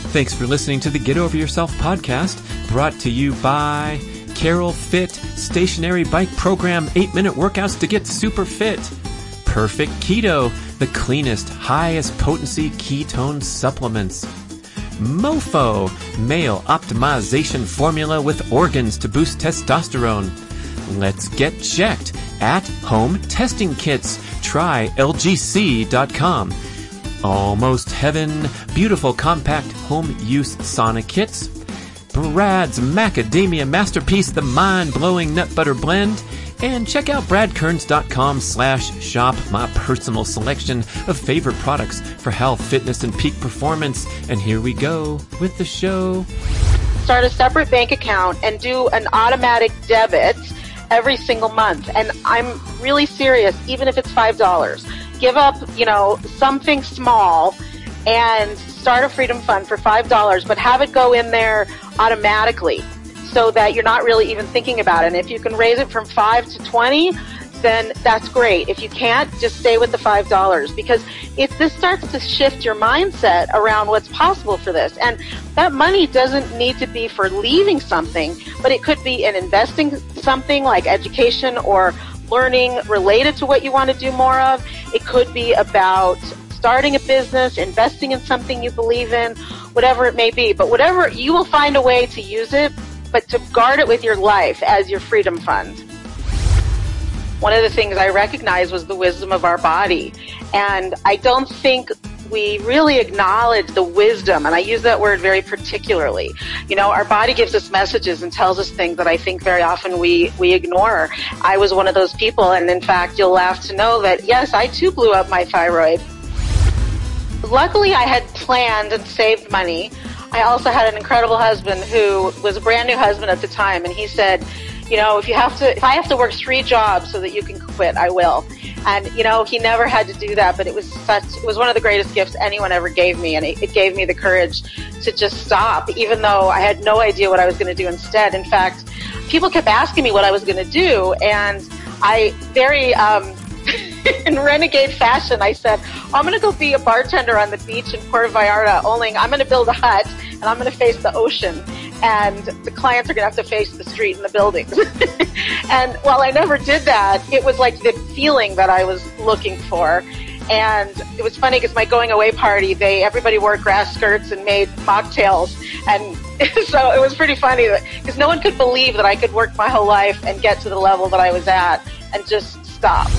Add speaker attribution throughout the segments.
Speaker 1: Thanks for listening to the Get Over Yourself podcast, brought to you by Carol Fit, stationary bike program, 8-minute workouts to get super fit. Perfect Keto, the cleanest, highest potency ketone supplements. Mofo, male optimization formula with organs to boost testosterone. Let's get checked. At home testing kits. Try lgc.com. Almost Heaven, beautiful compact home use sauna kits. Brad's Macadamia Masterpiece, the mind-blowing nut butter blend. And check out bradkearns.com/shop, my personal selection of favorite products for health, fitness, and peak performance. And here we go with the show.
Speaker 2: Start a separate bank account and do an automatic debit every single month. And I'm really serious, even if it's $5. Give up, something small and start a freedom fund for $5, but have it go in there automatically so that you're not really even thinking about it. And if you can raise it from 5 to 20, then that's great. If you can't, just stay with the $5, because this starts to shift your mindset around what's possible for this. And that money doesn't need to be for leaving something, but it could be in investing something like education or learning related to what you want to do more of. It could be about starting a business, investing in something you believe in, whatever it may be. But whatever, you will find a way to use it, but to guard it with your life as your freedom fund. One of the things I recognized was the wisdom of our body. And I don't think we really acknowledge the wisdom, and I use that word very particularly. Our body gives us messages and tells us things that I think very often we ignore. I was one of those people, and in fact, you'll laugh to know that, yes, I too blew up my thyroid. Luckily, I had planned and saved money. I also had an incredible husband who was a brand new husband at the time, and he said, if I have to work 3 jobs so that you can quit, I will. And, he never had to do that, but it was one of the greatest gifts anyone ever gave me, and it gave me the courage to just stop, even though I had no idea what I was going to do instead. In fact, people kept asking me what I was going to do, and I very, in renegade fashion, I said, I'm going to go be a bartender on the beach in Puerto Vallarta, only I'm going to build a hut, and I'm going to face the ocean. And the clients are going to have to face the street and the buildings. And while I never did that, it was like the feeling that I was looking for. And it was funny because my going away party, everybody wore grass skirts and made mocktails. And so it was pretty funny because no one could believe that I could work my whole life and get to the level that I was at and just stop.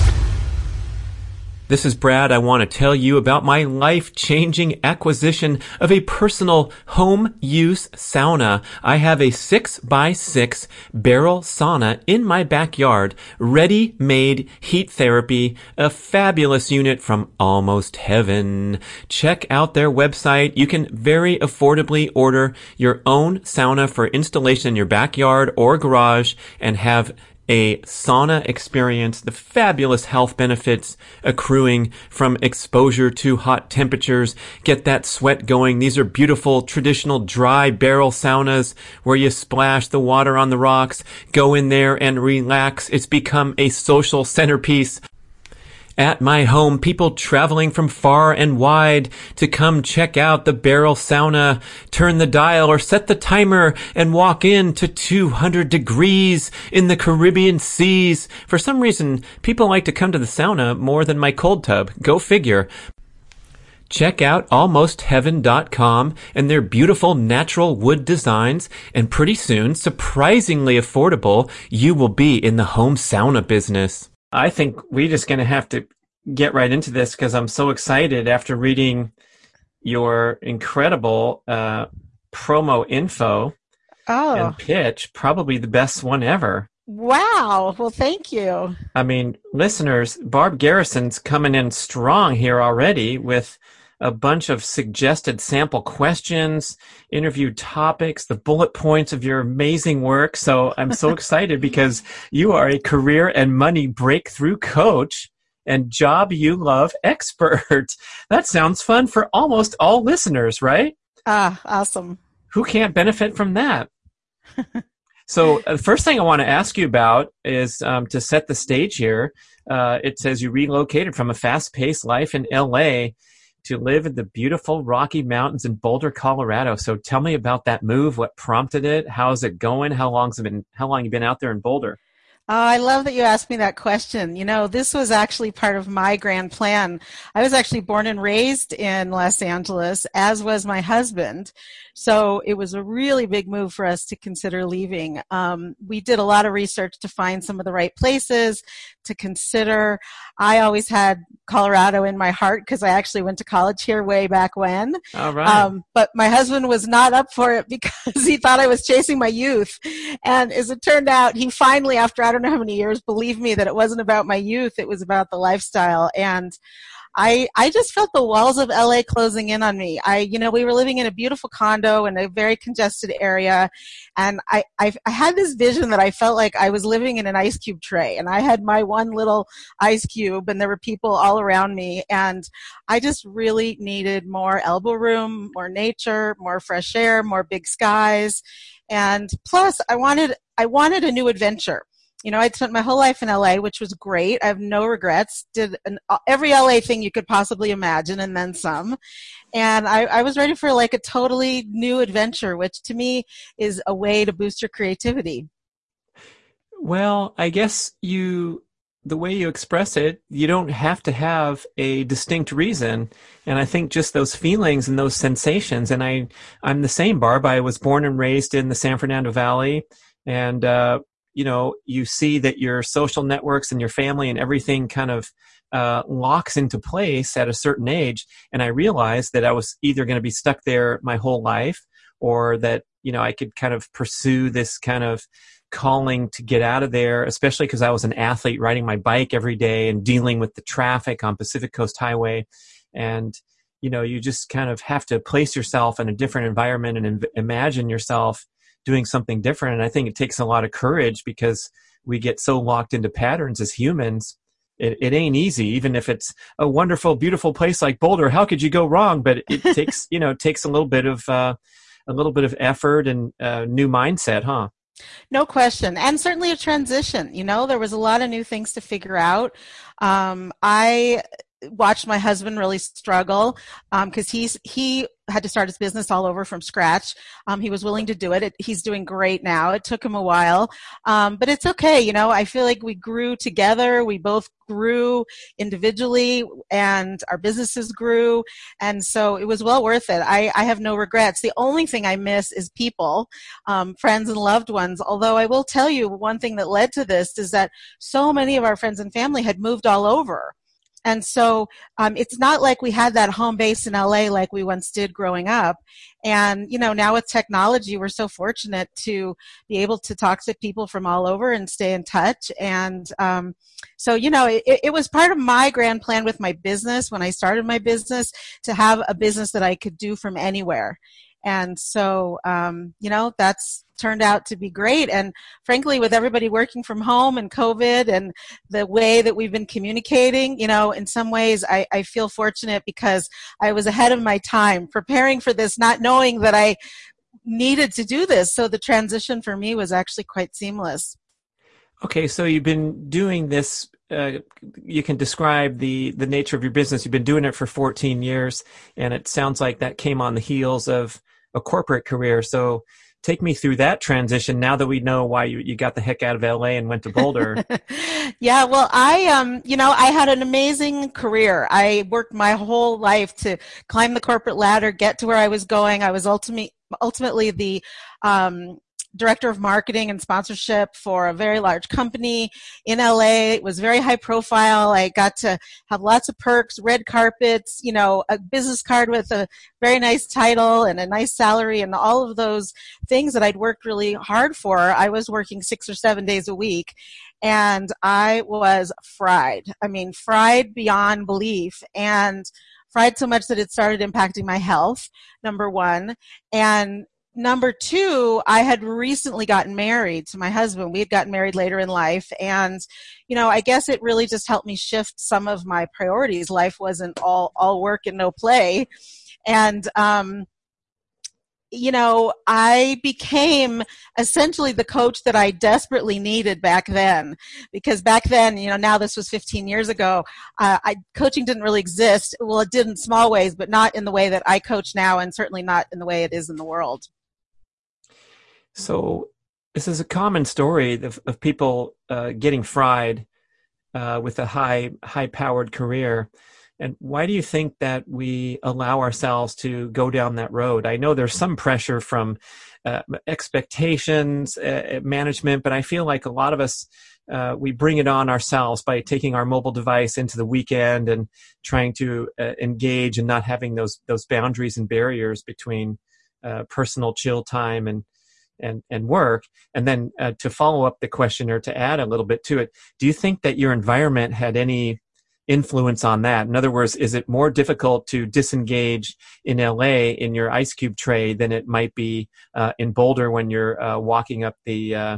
Speaker 1: This is Brad. I want to tell you about my life-changing acquisition of a personal home-use sauna. I have a 6x6 barrel sauna in my backyard, ready-made heat therapy, a fabulous unit from Almost Heaven. Check out their website. You can very affordably order your own sauna for installation in your backyard or garage and have a sauna experience, the fabulous health benefits accruing from exposure to hot temperatures. Get that sweat going. These are beautiful traditional dry barrel saunas where you splash the water on the rocks, go in there and relax. It's become a social centerpiece at my home. People traveling from far and wide to come check out the barrel sauna, turn the dial or set the timer and walk in to 200 degrees in the Caribbean seas. For some reason, people like to come to the sauna more than my cold tub. Go figure. Check out almostheaven.com and their beautiful natural wood designs, and pretty soon, surprisingly affordable, you will be in the home sauna business. I think we're just going to have to get right into this because I'm so excited after reading your incredible promo info and pitch, probably the best one ever.
Speaker 3: Wow. Well, thank you.
Speaker 1: I mean, listeners, Barb Garrison's coming in strong here already with a bunch of suggested sample questions, interview topics, the bullet points of your amazing work. So I'm so excited because you are a career and money breakthrough coach and job you love expert. That sounds fun for almost all listeners, right?
Speaker 3: Awesome.
Speaker 1: Who can't benefit from that? So the first thing I want to ask you about is to set the stage here. It says you relocated from a fast-paced life in LA to live in the beautiful Rocky Mountains in Boulder, Colorado. So tell me about that move. What prompted it? How's it going? How long you been out there in Boulder?
Speaker 3: Oh, I love that you asked me that question. You know, this was actually part of my grand plan. I was actually born and raised in Los Angeles, as was my husband. So it was a really big move for us to consider leaving. We did a lot of research to find some of the right places to consider. I always had Colorado in my heart because I actually went to college here way back when.
Speaker 1: All right.
Speaker 3: But my husband was not up for it because he thought I was chasing my youth. And as it turned out, he finally, after I don't know how many years, believed me that it wasn't about my youth, it was about the lifestyle. And I just felt the walls of LA closing in on me. We were living in a beautiful condo in a very congested area, and I had this vision that I felt like I was living in an ice cube tray, and I had my one little ice cube, and there were people all around me, and I just really needed more elbow room, more nature, more fresh air, more big skies, and plus I wanted a new adventure. You know, I'd spent my whole life in LA, which was great. I have no regrets. Did every LA thing you could possibly imagine and then some. And I was ready for like a totally new adventure, which to me is a way to boost your creativity.
Speaker 1: Well, I guess the way you express it, you don't have to have a distinct reason. And I think just those feelings and those sensations, and I'm the same, Barb. I was born and raised in the San Fernando Valley, and you see that your social networks and your family and everything kind of locks into place at a certain age. And I realized that I was either going to be stuck there my whole life, or that, I could kind of pursue this kind of calling to get out of there, especially because I was an athlete riding my bike every day and dealing with the traffic on Pacific Coast Highway. And, you just kind of have to place yourself in a different environment and imagine yourself doing something different. And I think it takes a lot of courage because we get so locked into patterns as humans. It ain't easy, even if it's a wonderful, beautiful place like Boulder. How could you go wrong? But it takes, a little bit of effort and new mindset, huh?
Speaker 3: No question. And certainly a transition. There was a lot of new things to figure out. I watched my husband really struggle because he had to start his business all over from scratch. He was willing to do it. He's doing great now. It took him a while, but it's okay. I feel like we grew together. We both grew individually, and our businesses grew, and so it was well worth it. I have no regrets. The only thing I miss is people, friends and loved ones, although I will tell you one thing that led to this is that so many of our friends and family had moved all over. And so it's not like we had that home base in LA like we once did growing up. And, now with technology, we're so fortunate to be able to talk to people from all over and stay in touch. And so, it was part of my grand plan with my business when I started my business to have a business that I could do from anywhere. And so, that's turned out to be great. And frankly, with everybody working from home and COVID and the way that we've been communicating, in some ways I feel fortunate because I was ahead of my time preparing for this, not knowing that I needed to do this. So the transition for me was actually quite seamless.
Speaker 1: Okay, so you've been doing this. You can describe the nature of your business. You've been doing it for 14 years, and it sounds like that came on the heels of a corporate career. So take me through that transition now that we know why you got the heck out of LA and went to Boulder.
Speaker 3: Yeah, well, I had an amazing career. I worked my whole life to climb the corporate ladder, get to where I was going. I was ultimately the director of marketing and sponsorship for a very large company in LA. It was very high profile. I got to have lots of perks, red carpets, a business card with a very nice title and a nice salary and all of those things that I'd worked really hard for. I was working 6 or 7 days a week, and I was fried. I mean, fried beyond belief, and fried so much that it started impacting my health, number one. And number two, I had recently gotten married to my husband. We had gotten married later in life. And, I guess it really just helped me shift some of my priorities. Life wasn't all work and no play. And I became essentially the coach that I desperately needed back then, because back then, now this was 15 years ago, coaching didn't really exist. Well, it did in small ways, but not in the way that I coach now, and certainly not in the way it is in the world.
Speaker 1: So this is a common story of people getting fried with a high-powered career. And why do you think that we allow ourselves to go down that road? I know there's some pressure from expectations, management, but I feel like a lot of us, we bring it on ourselves by taking our mobile device into the weekend and trying to engage and not having those boundaries and barriers between personal chill time and work. And then to follow up the question, or to add a little bit to it, do you think that your environment had any influence on that? In other words, is it more difficult to disengage in LA in your ice cube tray than it might be in Boulder when you're walking up the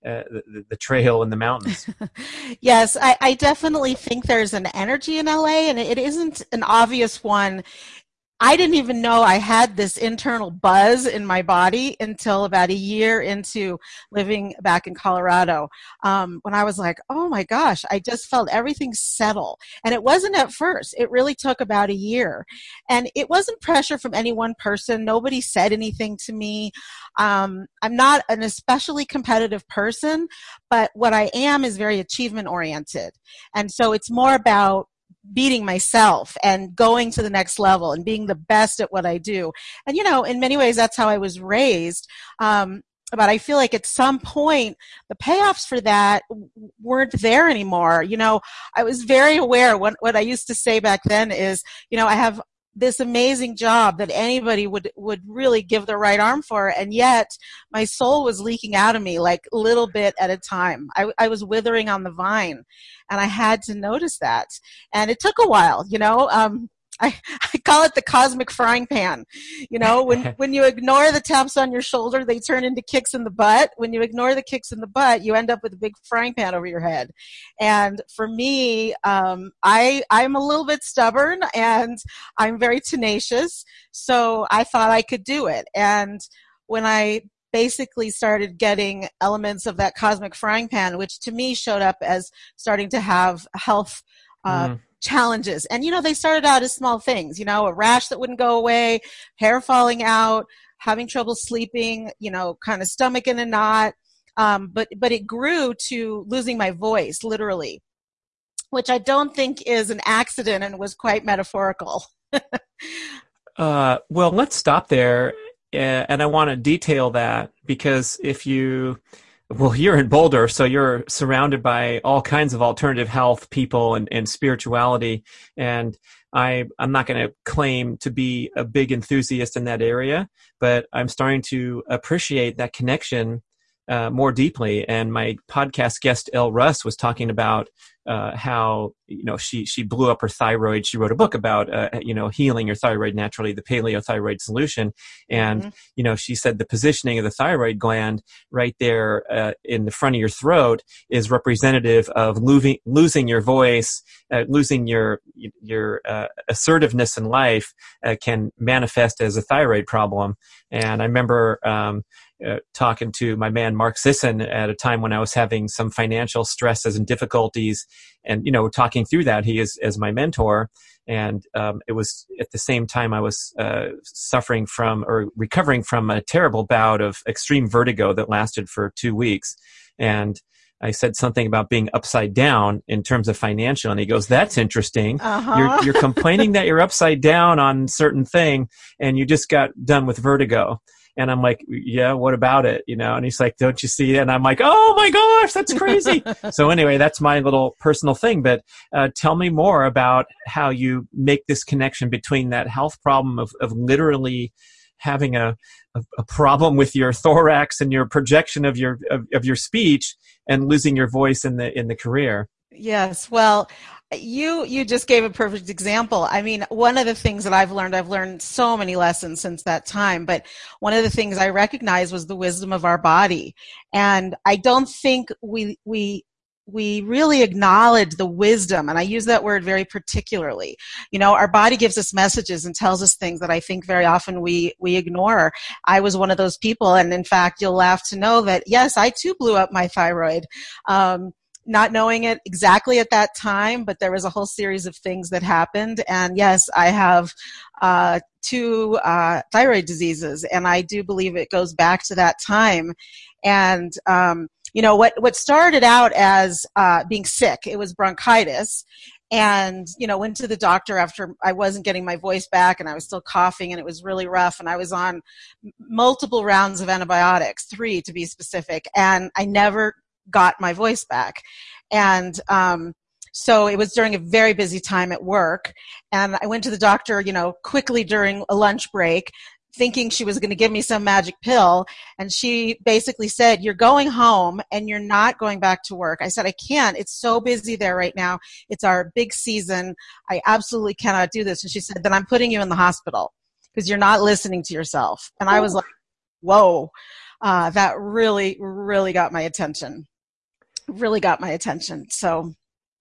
Speaker 1: trail in the mountains?
Speaker 3: Yes, I definitely think there's an energy in LA, and it isn't an obvious one. I didn't even know I had this internal buzz in my body until about a year into living back in Colorado, when I was like, oh my gosh, I just felt everything settle. And it wasn't at first. It really took about a year. And it wasn't pressure from any one person. Nobody said anything to me. I'm not an especially competitive person, but what I am is very achievement oriented. And so it's more about beating myself and going to the next level and being the best at what I do. And, in many ways, that's how I was raised. But I feel like at some point, the payoffs for that weren't there anymore. I was very aware. What I used to say back then is, I have this amazing job that anybody would really give their right arm for, and yet my soul was leaking out of me like a little bit at a time. I was withering on the vine, and I had to notice that. And it took a while, I call it the cosmic frying pan. When you ignore the taps on your shoulder, they turn into kicks in the butt. When you ignore the kicks in the butt, you end up with a big frying pan over your head. And for me, I'm a little bit stubborn, and I'm very tenacious. So I thought I could do it. And when I basically started getting elements of that cosmic frying pan, which to me showed up as starting to have health challenges. And, they started out as small things, a rash that wouldn't go away, hair falling out, having trouble sleeping, kind of stomach in a knot. But it grew to losing my voice, literally, which I don't think is an accident and was quite metaphorical.
Speaker 1: Well, let's stop there. And I want to detail that, because you're in Boulder, so you're surrounded by all kinds of alternative health people and spirituality. And I'm not going to claim to be a big enthusiast in that area, but I'm starting to appreciate that connection more deeply. And my podcast guest, Elle Russ, was talking about how she blew up her thyroid. She wrote a book about healing your thyroid naturally, the paleothyroid solution. And she said the positioning of the thyroid gland right there in the front of your throat is representative of losing your voice, losing your assertiveness in life can manifest as a thyroid problem. And I remember talking to my man Mark Sisson at a time when I was having some financial stresses and difficulties, and talking through that. He is as my mentor, and it was at the same time I was suffering from or recovering from a terrible bout of extreme vertigo that lasted for 2 weeks. And I said something about being upside down in terms of financial, and he goes, "That's interesting. You're complaining that you're upside down on certain thing, and you just got done with vertigo." And I'm like, "Yeah, what about it?" And he's like, "Don't you see it?" And I'm like, "Oh my gosh, that's crazy." So anyway, that's my little personal thing. But tell me more about how you make this connection between that health problem of literally having a problem with your thorax and your projection of your speech, and losing your voice in the career.
Speaker 3: Yes. Well, you just gave a perfect example. I mean, one of the things that I've learned so many lessons since that time, but one of the things I recognized was the wisdom of our body. And I don't think we we really acknowledge the wisdom, and I use that word very particularly. You know, our body gives us messages and tells us things that I think very often we ignore. I was one of those people, and in fact, you'll laugh to know that, yes, I too blew up my thyroid. Not knowing it exactly at that time, but there was a whole series of things that happened. And yes, I have two thyroid diseases, and I do believe it goes back to that time. And you know, what started out as being sick, it was bronchitis. And, you know, went to the doctor after I wasn't getting my voice back and I was still coughing and it was really rough. And I was on multiple rounds of antibiotics, 3 to be specific, and I never got my voice back. And so it was during a very busy time at work. And I went to the doctor, you know, quickly during a lunch break, thinking she was going to give me some magic pill. And she basically said, "You're going home and you're not going back to work." I said, "I can't. It's so busy there right now. It's our big season. I absolutely cannot do this." And she said, "Then I'm putting you in the hospital because you're not listening to yourself." And I was like, whoa, that really, really got my attention. Really got my attention. So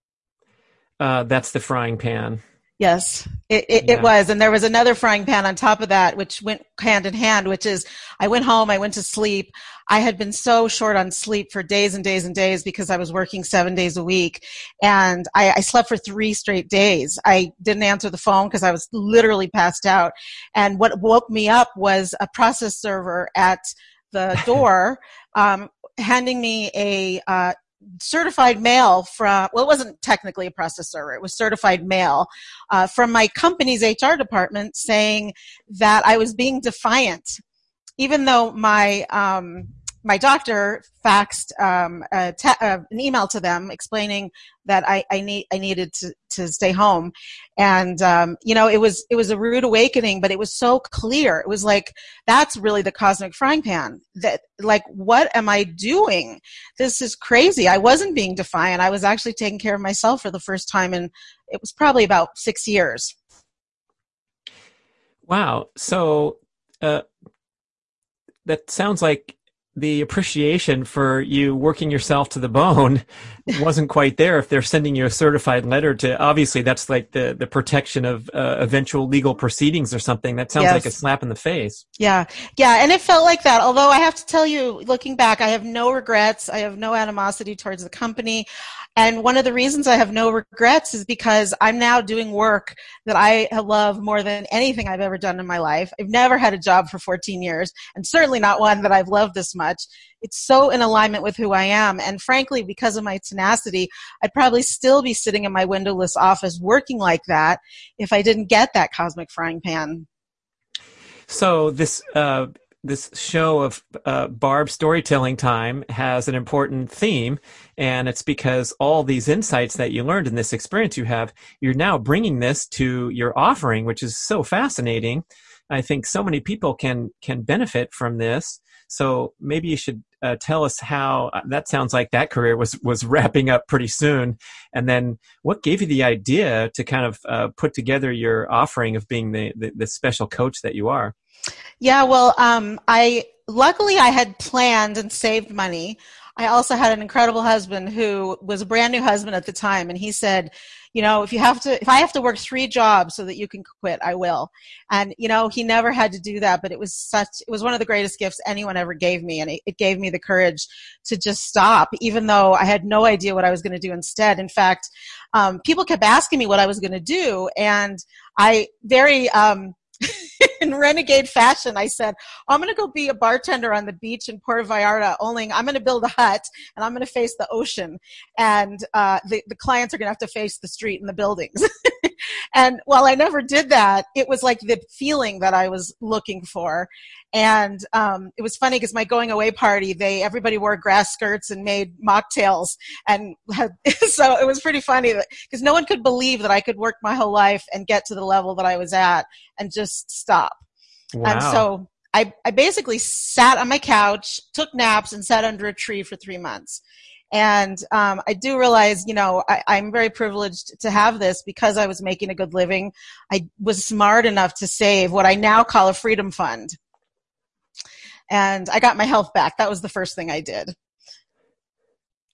Speaker 1: that's the frying pan.
Speaker 3: Yes, it was. And there was another frying pan on top of that, which went hand in hand, which is I went home, I went to sleep. I had been so short on sleep for days and days and days because I was working 7 days a week. And I slept for 3 straight days. I didn't answer the phone because I was literally passed out. And what woke me up was a process server at the door handing me a certified mail from, well, it wasn't technically a process server. It was certified mail from my company's HR department saying that I was being defiant, even though my doctor faxed an email to them explaining that I needed to stay home. And, you know, it was a rude awakening, but it was so clear. It was like, that's really the cosmic frying pan. That, like, what am I doing? This is crazy. I wasn't being defiant. I was actually taking care of myself for the first time, and it was probably about 6 years.
Speaker 1: Wow. So, that sounds like the appreciation for you working yourself to the bone wasn't quite there. If they're sending you a certified letter to, obviously that's like the protection of eventual legal proceedings or something. That sounds like a slap in the face.
Speaker 3: Yeah. Yeah. And it felt like that. Although I have to tell you, looking back, I have no regrets. I have no animosity towards the company. And one of the reasons I have no regrets is because I'm now doing work that I love more than anything I've ever done in my life. I've never had a job for 14 years, and certainly not one that I've loved this much. It's so in alignment with who I am. And frankly, because of my tenacity, I'd probably still be sitting in my windowless office working like that if I didn't get that cosmic frying pan.
Speaker 1: So this show of Barb Storytelling Time has an important theme, and it's because all these insights that you learned in this experience you have, you're now bringing this to your offering, which is so fascinating. I think so many people can benefit from this. So maybe you should tell us how that sounds like that career was wrapping up pretty soon. And then what gave you the idea to kind of put together your offering of being the special coach that you are?
Speaker 3: Yeah, well, luckily I had planned and saved money. I also had an incredible husband who was a brand new husband at the time, and he said, you know, if I have to work 3 jobs so that you can quit, I will. And, you know, he never had to do that, but it was one of the greatest gifts anyone ever gave me. And it gave me the courage to just stop, even though I had no idea what I was going to do instead. In fact, people kept asking me what I was going to do. And I very, in renegade fashion, I said, I'm going to go be a bartender on the beach in Puerto Vallarta, only I'm going to build a hut and I'm going to face the ocean. And the clients are going to have to face the street and the buildings. And while I never did that, it was like the feeling that I was looking for. And it was funny because my going away party, everybody wore grass skirts and made mocktails. And so it was pretty funny because no one could believe that I could work my whole life and get to the level that I was at and just stop.
Speaker 1: Wow.
Speaker 3: And so I basically sat on my couch, took naps, and sat under a tree for 3 months. And I do realize, you know, I'm very privileged to have this because I was making a good living. I was smart enough to save what I now call a freedom fund. And I got my health back. That was the first thing I did.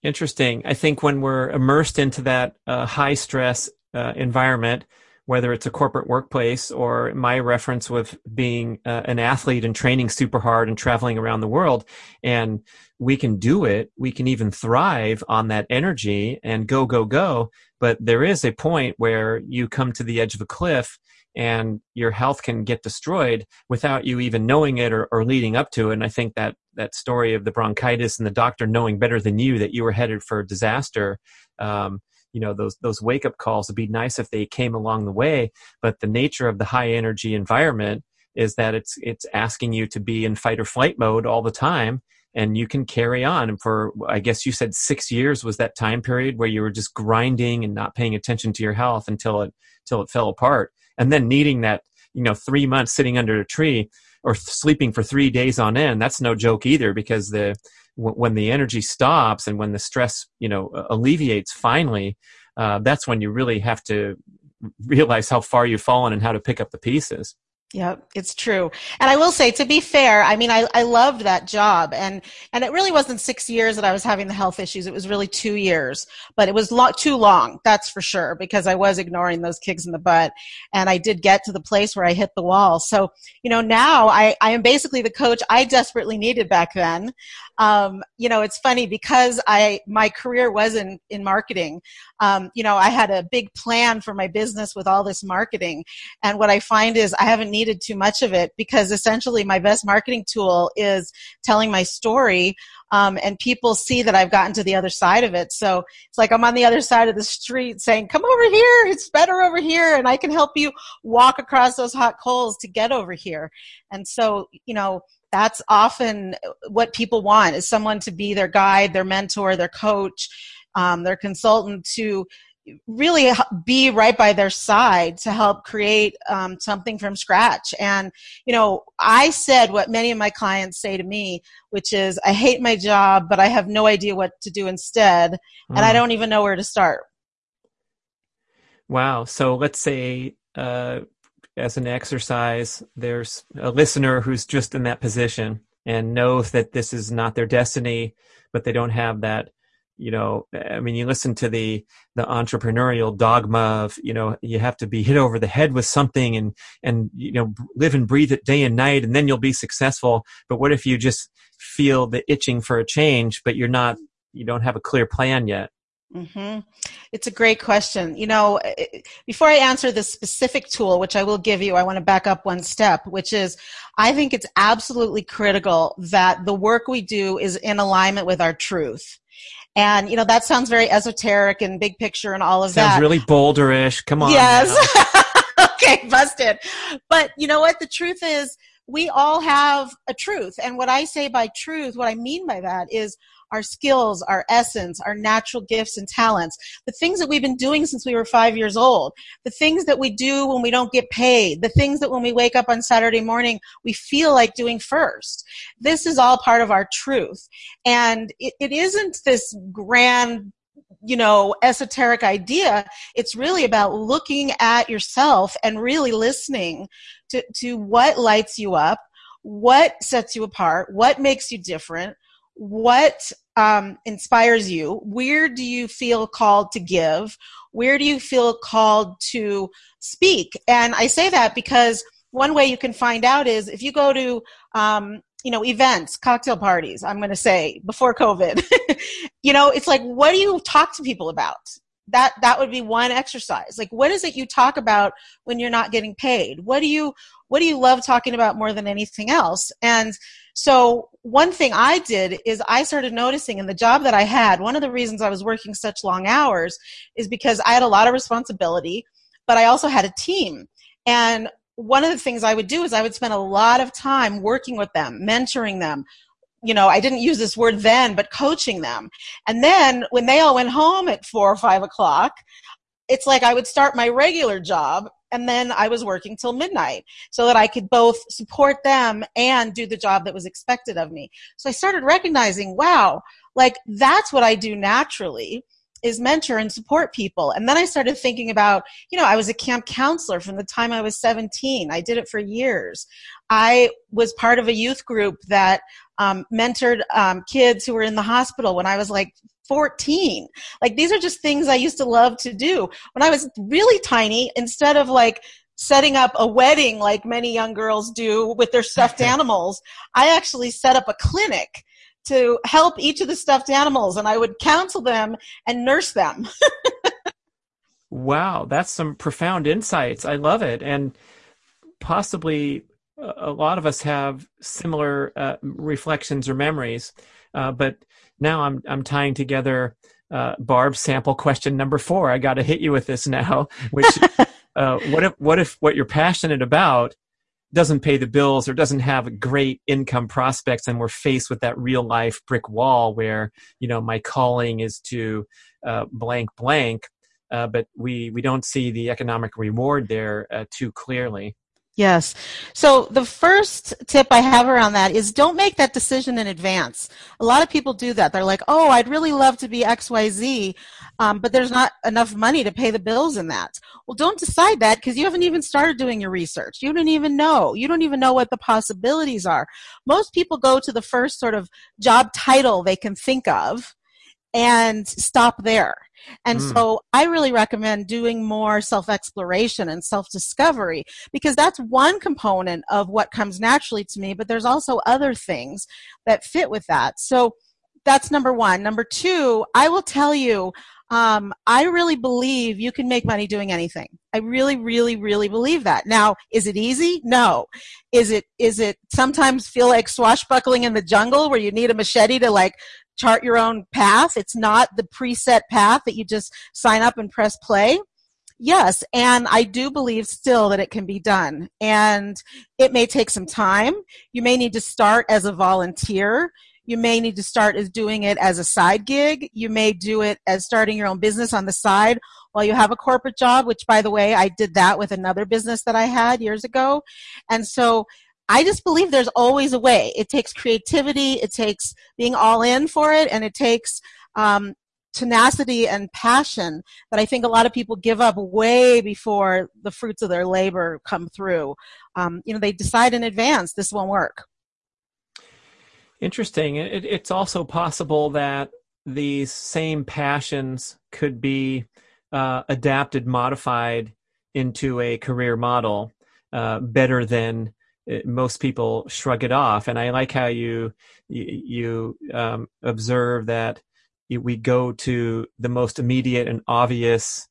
Speaker 1: Interesting. I think when we're immersed into that high stress environment, whether it's a corporate workplace or my reference with being an athlete and training super hard and traveling around the world, and we can do it, we can even thrive on that energy and go, go, go. But there is a point where you come to the edge of a cliff and your health can get destroyed without you even knowing it or leading up to it. And I think that story of the bronchitis and the doctor knowing better than you that you were headed for a disaster, those wake up calls, would be nice if they came along the way. But the nature of the high energy environment is that it's asking you to be in fight or flight mode all the time. And you can carry on. And for, I guess you said 6 years was that time period where you were just grinding and not paying attention to your health until it fell apart. And then needing that, 3 months sitting under a tree or sleeping for 3 days on end, that's no joke either, because when the energy stops and when the stress, alleviates finally, that's when you really have to realize how far you've fallen and how to pick up the pieces.
Speaker 3: Yeah, it's true. And I will say, to be fair, I mean, I loved that job. And it really wasn't 6 years that I was having the health issues. It was really 2 years. But it was too long, that's for sure, because I was ignoring those kicks in the butt. And I did get to the place where I hit the wall. So, now I am basically the coach I desperately needed back then. It's funny because my career was in marketing. I had a big plan for my business with all this marketing. And what I find is I haven't needed too much of it, because essentially my best marketing tool is telling my story. And people see that I've gotten to the other side of it. So it's like I'm on the other side of the street saying, come over here. It's better over here. And I can help you walk across those hot coals to get over here. And so, that's often what people want, is someone to be their guide, their mentor, their coach, their consultant, to really be right by their side to help create something from scratch. And, I said what many of my clients say to me, which is, I hate my job, but I have no idea what to do instead. And I don't even know where to start.
Speaker 1: Wow. So let's say, as an exercise, there's a listener who's just in that position and knows that this is not their destiny, but they don't have that, you listen to the entrepreneurial dogma of, you have to be hit over the head with something and live and breathe it day and night, and then you'll be successful. But what if you just feel the itching for a change, but you don't have a clear plan yet?
Speaker 3: Mm-hmm. It's a great question. Before I answer the specific tool, which I will give you, I want to back up one step, which is, I think it's absolutely critical that the work we do is in alignment with our truth. And, that sounds very esoteric and big picture and all of that.
Speaker 1: Sounds really boulderish. Come on.
Speaker 3: Yes. Okay, busted. But you know what? The truth is, we all have a truth. And what I say by truth, what I mean by that is our skills, our essence, our natural gifts and talents, the things that we've been doing since we were 5 years old, the things that we do when we don't get paid, the things that when we wake up on Saturday morning, we feel like doing first. This is all part of our truth. And it isn't this grand, esoteric idea. It's really about looking at yourself and really listening to what lights you up, what sets you apart, what makes you different, what inspires you, where do you feel called to give, where do you feel called to speak. And I say that because one way you can find out is if you go to events, cocktail parties, I'm going to say, before COVID, it's like, what do you talk to people about? That would be one exercise. Like, what is it you talk about when you're not getting paid? What do you love talking about more than anything else? And so one thing I did is I started noticing in the job that I had, one of the reasons I was working such long hours is because I had a lot of responsibility, but I also had a team. And one of the things I would do is I would spend a lot of time working with them, mentoring them. I didn't use this word then, but coaching them. And then when they all went home at 4 or 5 o'clock, it's like I would start my regular job and then I was working till midnight so that I could both support them and do the job that was expected of me. So I started recognizing, wow, like that's what I do naturally, is mentor and support people. And then I started thinking about, I was a camp counselor from the time I was 17. I did it for years. I was part of a youth group that mentored kids who were in the hospital when I was like 14. Like, these are just things I used to love to do. When I was really tiny, instead of like setting up a wedding like many young girls do with their stuffed animals, I actually set up a clinic to help each of the stuffed animals, and I would counsel them and nurse them.
Speaker 1: Wow, that's some profound insights. I love it. And possibly a lot of us have similar reflections or memories. But now I'm tying together Barb's sample question number 4. I got to hit you with this now, which what if what you're passionate about doesn't pay the bills or doesn't have great income prospects, and we're faced with that real life brick wall where, my calling is to blank blank, but we don't see the economic reward there too clearly.
Speaker 3: Yes. So the first tip I have around that is don't make that decision in advance. A lot of people do that. They're like, oh, I'd really love to be XYZ, but there's not enough money to pay the bills in that. Well, don't decide that because you haven't even started doing your research. You don't even know. You don't even know what the possibilities are. Most people go to the first sort of job title they can think of and stop there. And so I really recommend doing more self-exploration and self-discovery, because that's one component of what comes naturally to me, but there's also other things that fit with that. So that's number 1. Number 2, I will tell you, I really believe you can make money doing anything. I really, really, really believe that. Now, is it easy? No. Is it sometimes feel like swashbuckling in the jungle where you need a machete to like chart your own path? It's not the preset path that you just sign up and press play. Yes, and I do believe still that it can be done. And it may take some time. You may need to start as a volunteer. You may need to start as doing it as a side gig. You may do it as starting your own business on the side while you have a corporate job, which, by the way, I did that with another business that I had years ago. And so I just believe there's always a way. It takes creativity, it takes being all in for it, and it takes tenacity and passion that I think a lot of people give up way before the fruits of their labor come through. They decide in advance, this won't work.
Speaker 1: Interesting. It's also possible that these same passions could be adapted, modified into a career model better than most people shrug it off. And I like how you observe that we go to the most immediate and obvious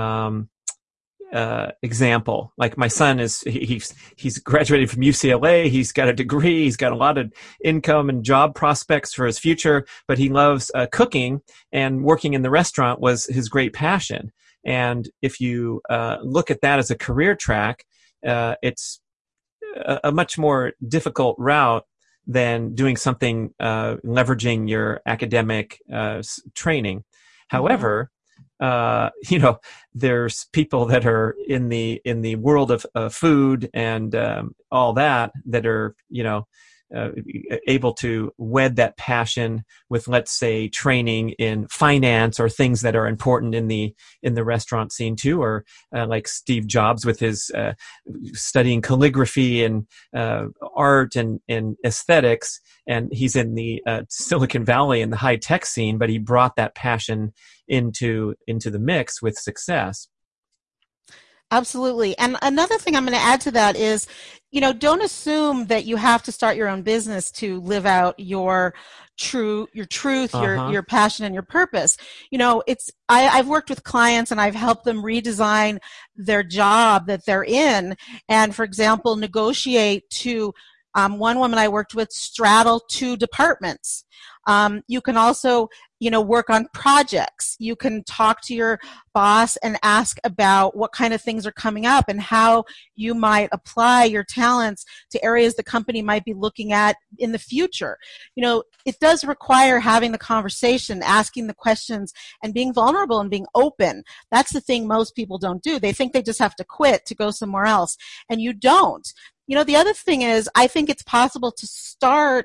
Speaker 1: example. Like my son he's graduated from UCLA. He's got a degree. He's got a lot of income and job prospects for his future, but he loves cooking, and working in the restaurant was his great passion. And if you look at that as a career track, it's a much more difficult route than doing something leveraging your academic training. However, there's people that are in the world of food and all that are able to wed that passion with, let's say, training in finance or things that are important in the restaurant scene too, or like Steve Jobs with his studying calligraphy and art and aesthetics, and he's in the Silicon Valley in the high tech scene, but he brought that passion into the mix with success.
Speaker 3: Absolutely. And another thing I'm going to add to that is, don't assume that you have to start your own business to live out your truth, your passion and your purpose. I've worked with clients and I've helped them redesign their job that they're in. And for example, negotiate to, one woman I worked with straddle 2 departments. You can also, work on projects. You can talk to your boss and ask about what kind of things are coming up and how you might apply your talents to areas the company might be looking at in the future. It does require having the conversation, asking the questions, and being vulnerable and being open. That's the thing most people don't do. They think they just have to quit to go somewhere else, and you don't. The other thing is, I think it's possible to start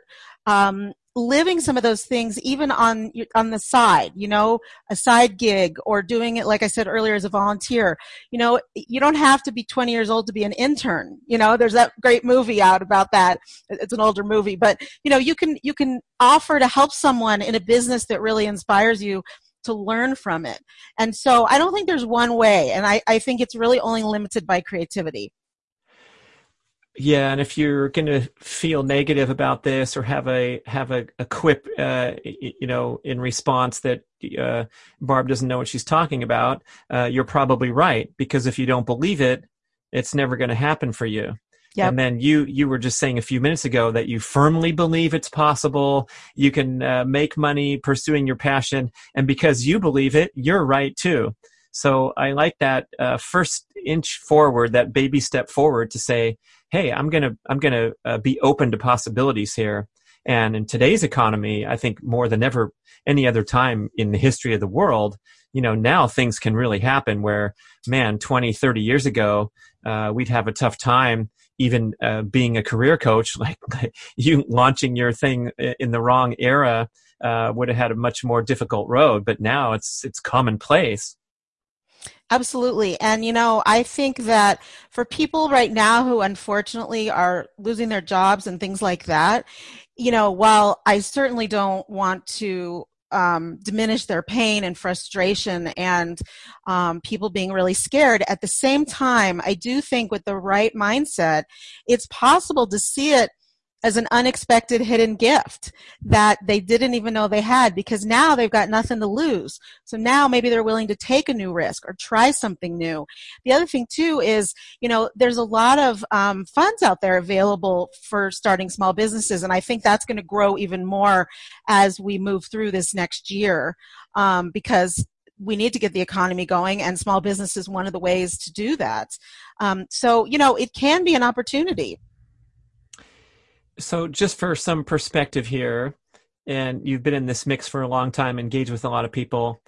Speaker 3: living some of those things even on the side, a side gig, or doing it, like I said earlier, as a volunteer. You don't have to be 20 years old to be an intern. There's that great movie out about that. It's an older movie, but you can offer to help someone in a business that really inspires you to learn from it. And so I don't think there's one way, and I think it's really only limited by creativity.
Speaker 1: Yeah, and if you're going to feel negative about this or have a quip, in response that Barb doesn't know what she's talking about, you're probably right, because if you don't believe it, it's never going to happen for you. Yep. And then you were just saying a few minutes ago that you firmly believe it's possible. You can make money pursuing your passion, and because you believe it, you're right too. So I like that first inch forward, that baby step forward to say, hey, I'm gonna be open to possibilities here. And in today's economy, I think more than ever any other time in the history of the world, now things can really happen where, 20, 30 years ago, we'd have a tough time even being a career coach. Like you launching your thing in the wrong era would have had a much more difficult road. But now it's commonplace.
Speaker 3: Absolutely. And, I think that for people right now who unfortunately are losing their jobs and things like that, while I certainly don't want to diminish their pain and frustration and people being really scared, at the same time, I do think with the right mindset, it's possible to see it as an unexpected hidden gift that they didn't even know they had, because now they've got nothing to lose. So now maybe they're willing to take a new risk or try something new. The other thing too is, there's a lot of funds out there available for starting small businesses, and I think that's going to grow even more as we move through this next year, because we need to get the economy going, and small business is one of the ways to do that. So, it can be an opportunity.
Speaker 1: So just for some perspective here, and you've been in this mix for a long time, engaged with a lot of people,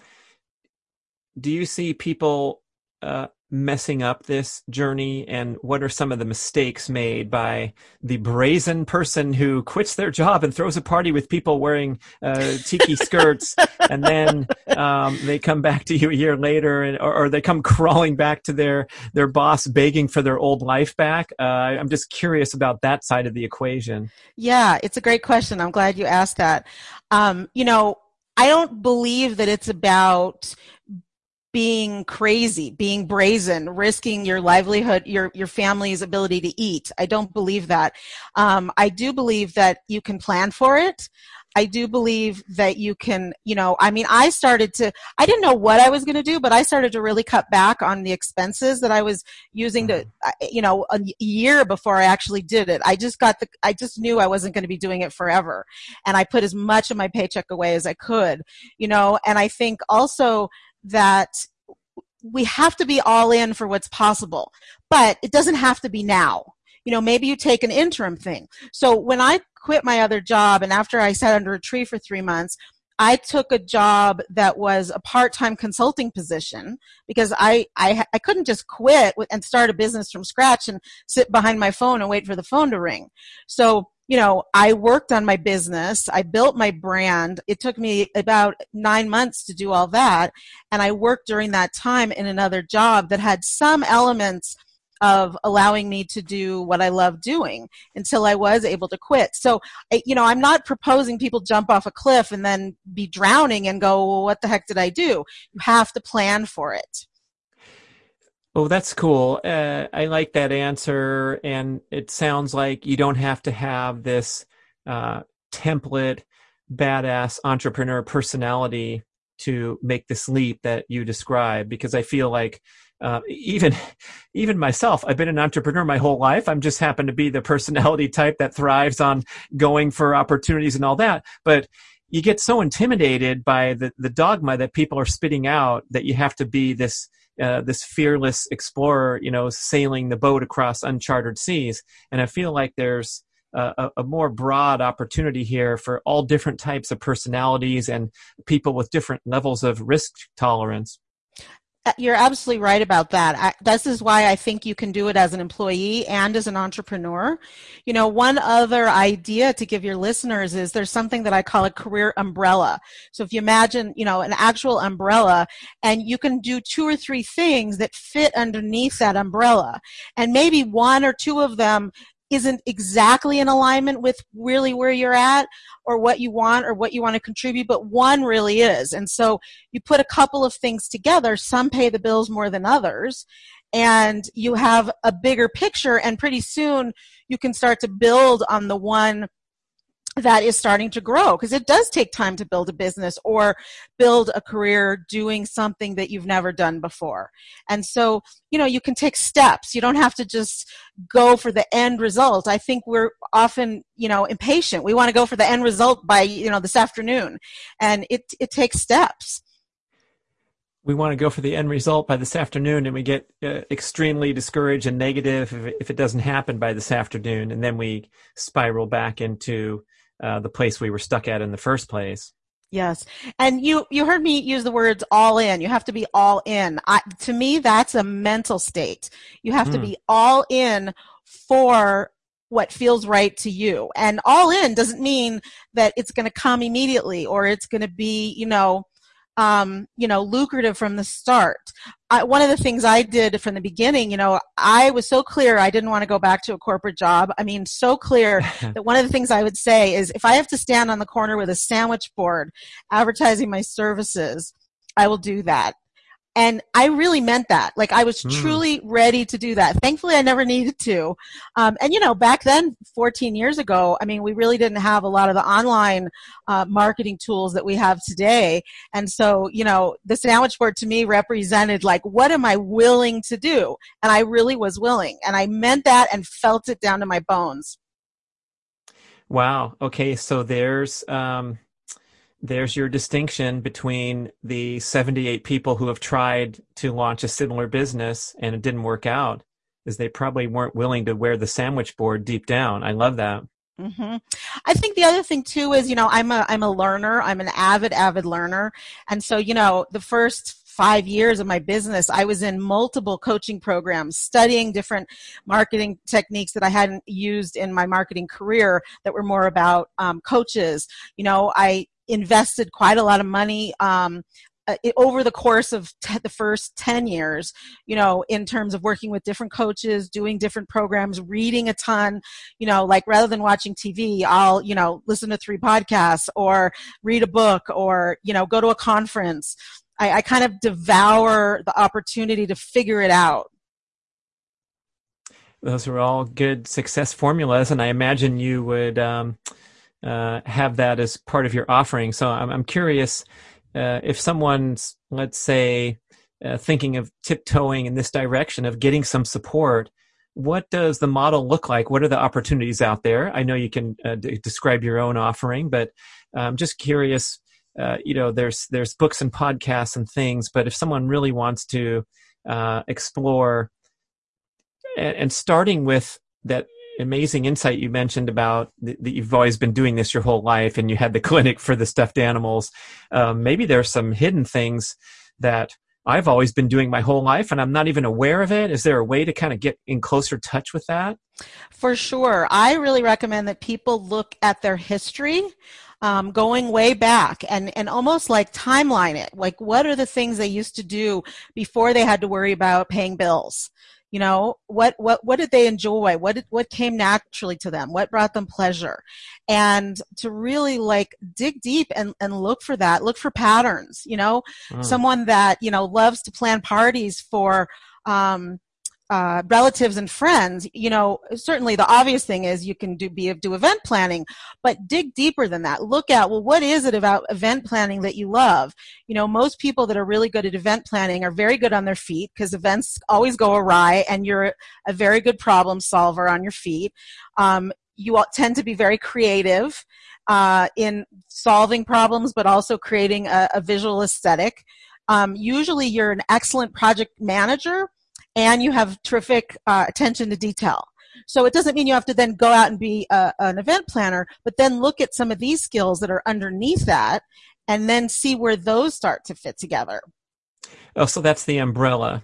Speaker 1: do you see people messing up this journey? And what are some of the mistakes made by the brazen person who quits their job and throws a party with people wearing tiki skirts, and then they come back to you a year later, or they come crawling back to their boss begging for their old life back? I'm just curious about that side of the equation.
Speaker 3: Yeah, it's a great question. I'm glad you asked that. I don't believe that it's about being crazy, being brazen, risking your livelihood, your family's ability to eat. I don't believe that. I do believe that you can plan for it. I do believe that you can, I didn't know what I was going to do, but I started to really cut back on the expenses that I was using to, a year before I actually did it. I just knew I wasn't going to be doing it forever. And I put as much of my paycheck away as I could, and I think also that we have to be all in for what's possible, but it doesn't have to be now. Maybe you take an interim thing. So when I quit my other job, and after I sat under a tree for 3 months, I took a job that was a part-time consulting position, because I couldn't just quit and start a business from scratch and sit behind my phone and wait for the phone to ring. So I worked on my business. I built my brand. It took me about 9 months to do all that. And I worked during that time in another job that had some elements of allowing me to do what I love doing until I was able to quit. So, I'm not proposing people jump off a cliff and then be drowning and go, well, what the heck did I do? You have to plan for it.
Speaker 1: Oh, that's cool. I like that answer. And it sounds like you don't have to have this template, badass entrepreneur personality to make this leap that you describe, because I feel like even myself, I've been an entrepreneur my whole life. I'm just happen to be the personality type that thrives on going for opportunities and all that. But you get so intimidated by the dogma that people are spitting out that you have to be this fearless explorer, sailing the boat across uncharted seas. And I feel like there's a more broad opportunity here for all different types of personalities and people with different levels of risk tolerance.
Speaker 3: You're absolutely right about that. This is why I think you can do it as an employee and as an entrepreneur. You know, one other idea to give your listeners is there's something that I call a career umbrella. So if you imagine, you know, an actual umbrella, and you can do 2 or 3 things that fit underneath that umbrella. And maybe 1 or 2 of them isn't exactly in alignment with really where you're at or what you want to contribute, but one really is. And so you put a couple of things together, some pay the bills more than others, and you have a bigger picture, and pretty soon you can start to build on the one that is starting to grow, because it does take time to build a business or build a career doing something that you've never done before. And so, you know, you can take steps. You don't have to just go for the end result. I think we're often, you know, impatient. We want to go for the end result by, you know, this afternoon. And it takes steps.
Speaker 1: We want to go for the end result by this afternoon, and we get extremely discouraged and negative if it doesn't happen by this afternoon. And then we spiral back into the place we were stuck at in the first place.
Speaker 3: Yes. And you heard me use the words all in. You have to be all in. To me, that's a mental state. You have to be all in for what feels right to you. And all in doesn't mean that it's going to come immediately or it's going to be, lucrative from the start. One of the things I did from the beginning, you know, I was so clear I didn't want to go back to a corporate job. I mean, so clear that one of the things I would say is if I have to stand on the corner with a sandwich board advertising my services, I will do that. And I really meant that. Like, I was truly ready to do that. Thankfully, I never needed to. And, you know, back then, 14 years ago, I mean, we really didn't have a lot of the online marketing tools that we have today. And so, you know, the sandwich board to me represented, like, what am I willing to do? And I really was willing. And I meant that and felt it down to my bones.
Speaker 1: Wow. Okay. So there's your distinction between the 78 people who have tried to launch a similar business and it didn't work out, is they probably weren't willing to wear the sandwich board deep down. I love that.
Speaker 3: Mm-hmm. I think the other thing too is, you know, I'm a learner. I'm an avid learner. And so, you know, the first 5 years of my business, I was in multiple coaching programs, studying different marketing techniques that I hadn't used in my marketing career that were more about coaches. You know, I invested quite a lot of money over the course of the first 10 years, you know, in terms of working with different coaches, doing different programs, reading a ton, you know, like rather than watching TV, I'll, you know, listen to 3 podcasts or read a book or, you know, go to a conference. I kind of devour the opportunity to figure it out.
Speaker 1: Those are all good success formulas, and I imagine you would have that as part of your offering. So I'm curious if someone's, let's say, thinking of tiptoeing in this direction of getting some support, what does the model look like? What are the opportunities out there? I know you can describe your own offering, but I'm just curious. You know, there's books and podcasts and things, but if someone really wants to explore and starting with that amazing insight you mentioned about that you've always been doing this your whole life and you had the clinic for the stuffed animals, maybe there's some hidden things that I've always been doing my whole life and I'm not even aware of it. Is there a way to kind of get in closer touch with that?
Speaker 3: For sure. I really recommend that people look at their history, going way back and almost like timeline it. Like, what are the things they used to do before they had to worry about paying bills? You know, what did they enjoy? What came naturally to them? What brought them pleasure? And to really like dig deep and look for that, look for patterns, you know, someone that, you know, loves to plan parties for, relatives and friends, you know, certainly the obvious thing is you can do event planning, but dig deeper than that. Look at, well, what is it about event planning that you love? You know, most people that are really good at event planning are very good on their feet because events always go awry and you're a very good problem solver on your feet. You all tend to be very creative in solving problems, but also creating a visual aesthetic. Usually you're an excellent project manager, and you have terrific attention to detail. So it doesn't mean you have to then go out and be an event planner, but then look at some of these skills that are underneath that and then see where those start to fit together.
Speaker 1: Oh, so that's the umbrella.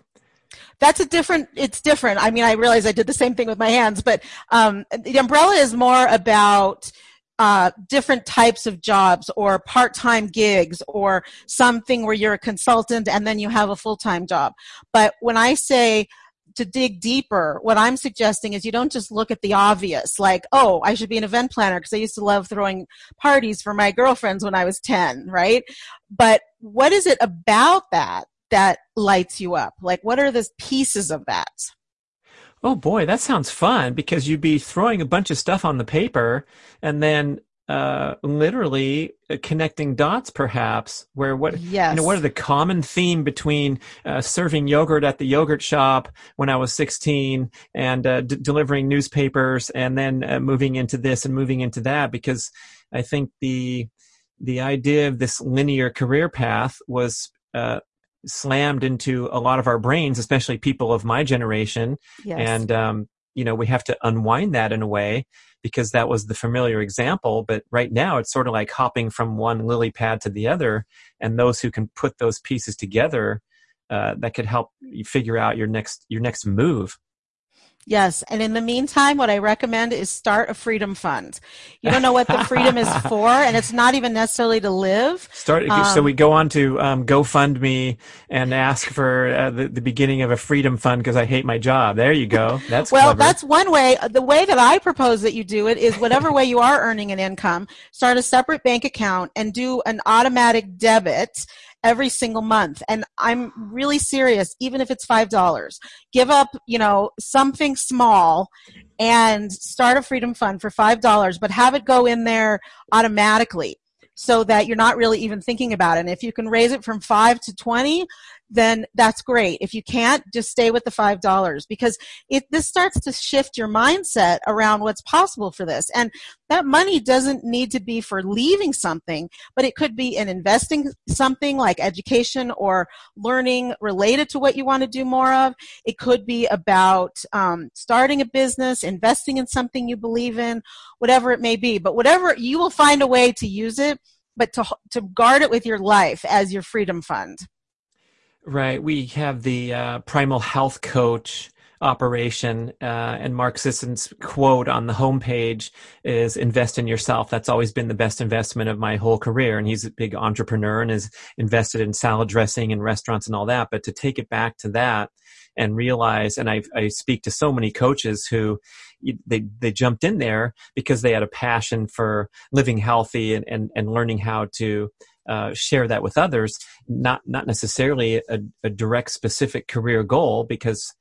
Speaker 3: It's different. I mean, I realize I did the same thing with my hands, but the umbrella is more about different types of jobs or part-time gigs or something where you're a consultant and then you have a full-time job. But when I say to dig deeper, what I'm suggesting is you don't just look at the obvious, like, oh, I should be an event planner because I used to love throwing parties for my girlfriends when I was 10, right? But what is it about that lights you up? Like, what are the pieces of that?
Speaker 1: Oh boy, that sounds fun because you'd be throwing a bunch of stuff on the paper and then literally connecting dots perhaps where what are
Speaker 3: Yes.
Speaker 1: the common theme between serving yogurt at the yogurt shop when I was 16 and delivering newspapers and then moving into this and moving into that, because I think the idea of this linear career path was slammed into a lot of our brains, especially people of my generation.
Speaker 3: Yes.
Speaker 1: And, we have to unwind that in a way because that was the familiar example. But right now it's sort of like hopping from one lily pad to the other. And those who can put those pieces together, that could help you figure out your next move.
Speaker 3: Yes. And in the meantime, what I recommend is start a freedom fund. You don't know what the freedom is for, and it's not even necessarily to live.
Speaker 1: So we go on to GoFundMe and ask for the beginning of a freedom fund because I hate my job. There you go. That's
Speaker 3: Well,
Speaker 1: clever.
Speaker 3: that's one way. The way that I propose that you do it is whatever way you are earning an income, start a separate bank account and do an automatic debit every single month. And I'm really serious, even if it's $5. Give up, something small and start a freedom fund for $5, but have it go in there automatically so that you're not really even thinking about it. And if you can raise it from 5 to 20, then that's great. If you can't, just stay with the $5 because this starts to shift your mindset around what's possible for this. And that money doesn't need to be for leaving something, but it could be in investing something like education or learning related to what you want to do more of. It could be about starting a business, investing in something you believe in, whatever it may be. But whatever, you will find a way to use it, but to guard it with your life as your freedom fund.
Speaker 1: Right. We have the Primal Health Coach operation, and Mark Sisson's quote on the homepage is invest in yourself. That's always been the best investment of my whole career. And he's a big entrepreneur and has invested in salad dressing and restaurants and all that. But to take it back to that and realize, and I speak to so many coaches who they jumped in there because they had a passion for living healthy and learning how to share that with others, not necessarily a direct specific career goal, because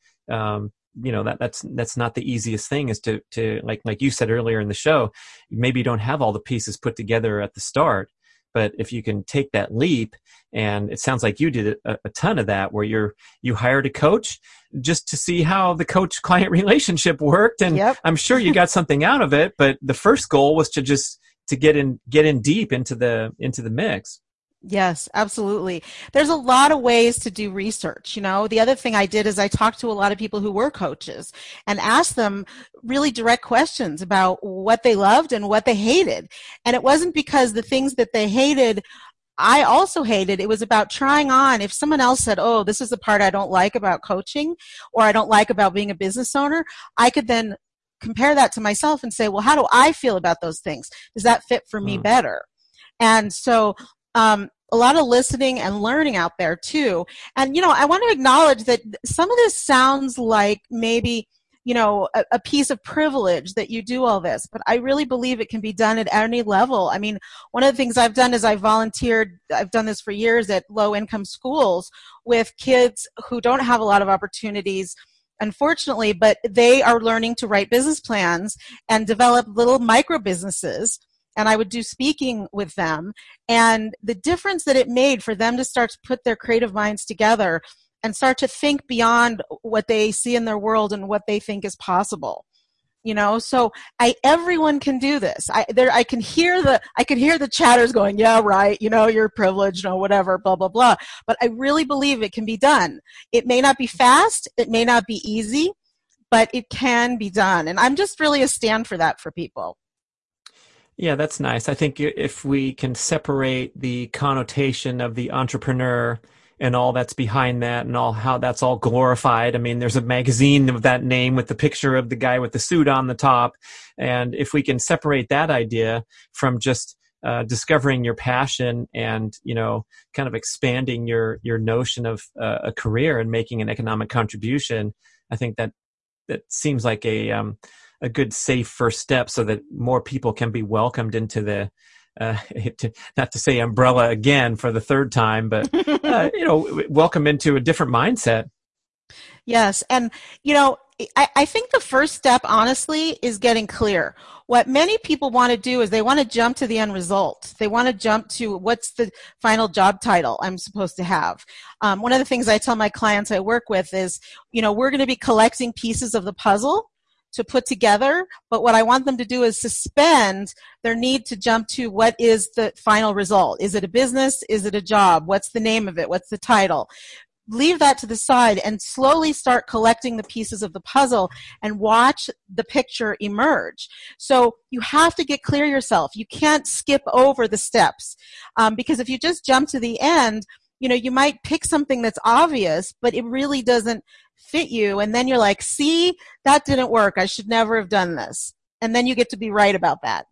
Speaker 1: that's not the easiest thing, is to like you said earlier in the show, maybe you don't have all the pieces put together at the start, but if you can take that leap, and it sounds like you did a ton of that, where you hired a coach just to see how the coach client relationship worked, and
Speaker 3: Yep.
Speaker 1: I'm sure you got something out of it, but the first goal was to get in deep into the mix.
Speaker 3: Yes, absolutely. There's a lot of ways to do research. The other thing I did is I talked to a lot of people who were coaches and asked them really direct questions about what they loved and what they hated. And it wasn't because the things that they hated, I also hated. It was about trying on. If someone else said, oh, this is the part I don't like about coaching, or I don't like about being a business owner, I could then compare that to myself and say, well, how do I feel about those things? Does that fit for me better? And so, a lot of listening and learning out there too. And, I want to acknowledge that some of this sounds like maybe, a piece of privilege that you do all this, but I really believe it can be done at any level. I mean, one of the things I've done is I've done this for years at low income schools with kids who don't have a lot of opportunities, unfortunately, but they are learning to write business plans and develop little micro businesses. And I would do speaking with them, and the difference that it made for them to start to put their creative minds together and start to think beyond what they see in their world and what they think is possible. So everyone can do this. I can hear the chatters going, yeah, right, you're privileged, whatever, blah, blah, blah. But I really believe it can be done. It may not be fast, it may not be easy, but it can be done. And I'm just really a stand for that for people.
Speaker 1: Yeah, that's nice. I think if we can separate the connotation of the entrepreneur and all that's behind that and all how that's all glorified. I mean, there's a magazine of that name with the picture of the guy with the suit on the top. And if we can separate that idea from just discovering your passion and, kind of expanding your notion of a career and making an economic contribution, I think that seems like a good safe first step so that more people can be welcomed into the not to say umbrella again for the third time, but welcome into a different mindset.
Speaker 3: Yes. And, I think the first step, honestly, is getting clear. What many people want to do is they want to jump to the end result. They want to jump to what's the final job title I'm supposed to have. One of the things I tell my clients I work with is, we're going to be collecting pieces of the puzzle to put together, but what I want them to do is suspend their need to jump to what is the final result. Is it a business? Is it a job? What's the name of it? What's the title? Leave that to the side and slowly start collecting the pieces of the puzzle and watch the picture emerge. So you have to get clear yourself. You can't skip over the steps because if you just jump to the end, you might pick something that's obvious, but it really doesn't fit you. And then you're like, see, that didn't work. I should never have done this. And then you get to be right about that.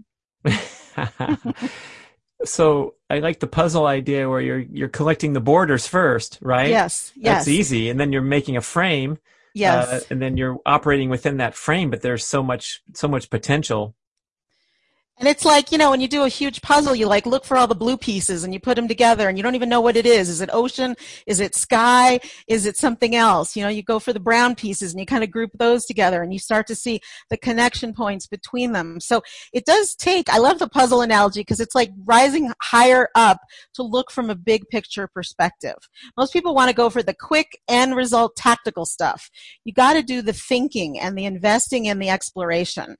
Speaker 1: So I like the puzzle idea where you're collecting the borders first, right?
Speaker 3: Yes.
Speaker 1: That's easy. And then you're making a frame.
Speaker 3: Yes.
Speaker 1: And then you're operating within that frame, but there's so much potential.
Speaker 3: And it's like, when you do a huge puzzle, you look for all the blue pieces and you put them together and you don't even know what it is. Is it ocean? Is it sky? Is it something else? You go for the brown pieces and you kind of group those together and you start to see the connection points between them. So it does I love the puzzle analogy because it's like rising higher up to look from a big picture perspective. Most people want to go for the quick end result tactical stuff. You got to do the thinking and the investing and the exploration.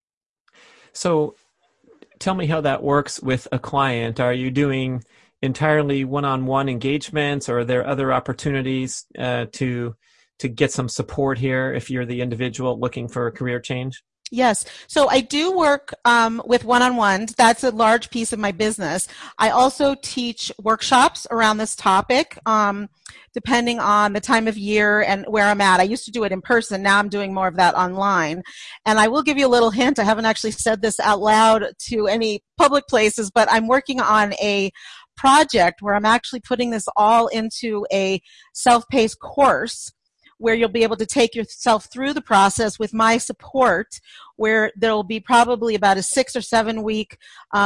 Speaker 1: So tell me how that works with a client. Are you doing entirely one-on-one engagements, or are there other opportunities to get some support here if you're the individual looking for a career change?
Speaker 3: Yes. So I do work with one-on-ones. That's a large piece of my business. I also teach workshops around this topic, depending on the time of year and where I'm at. I used to do it in person. Now I'm doing more of that online. And I will give you a little hint. I haven't actually said this out loud to any public places, but I'm working on a project where I'm actually putting this all into a self-paced course where you'll be able to take yourself through the process with my support, where there will be probably about a 6 or 7 week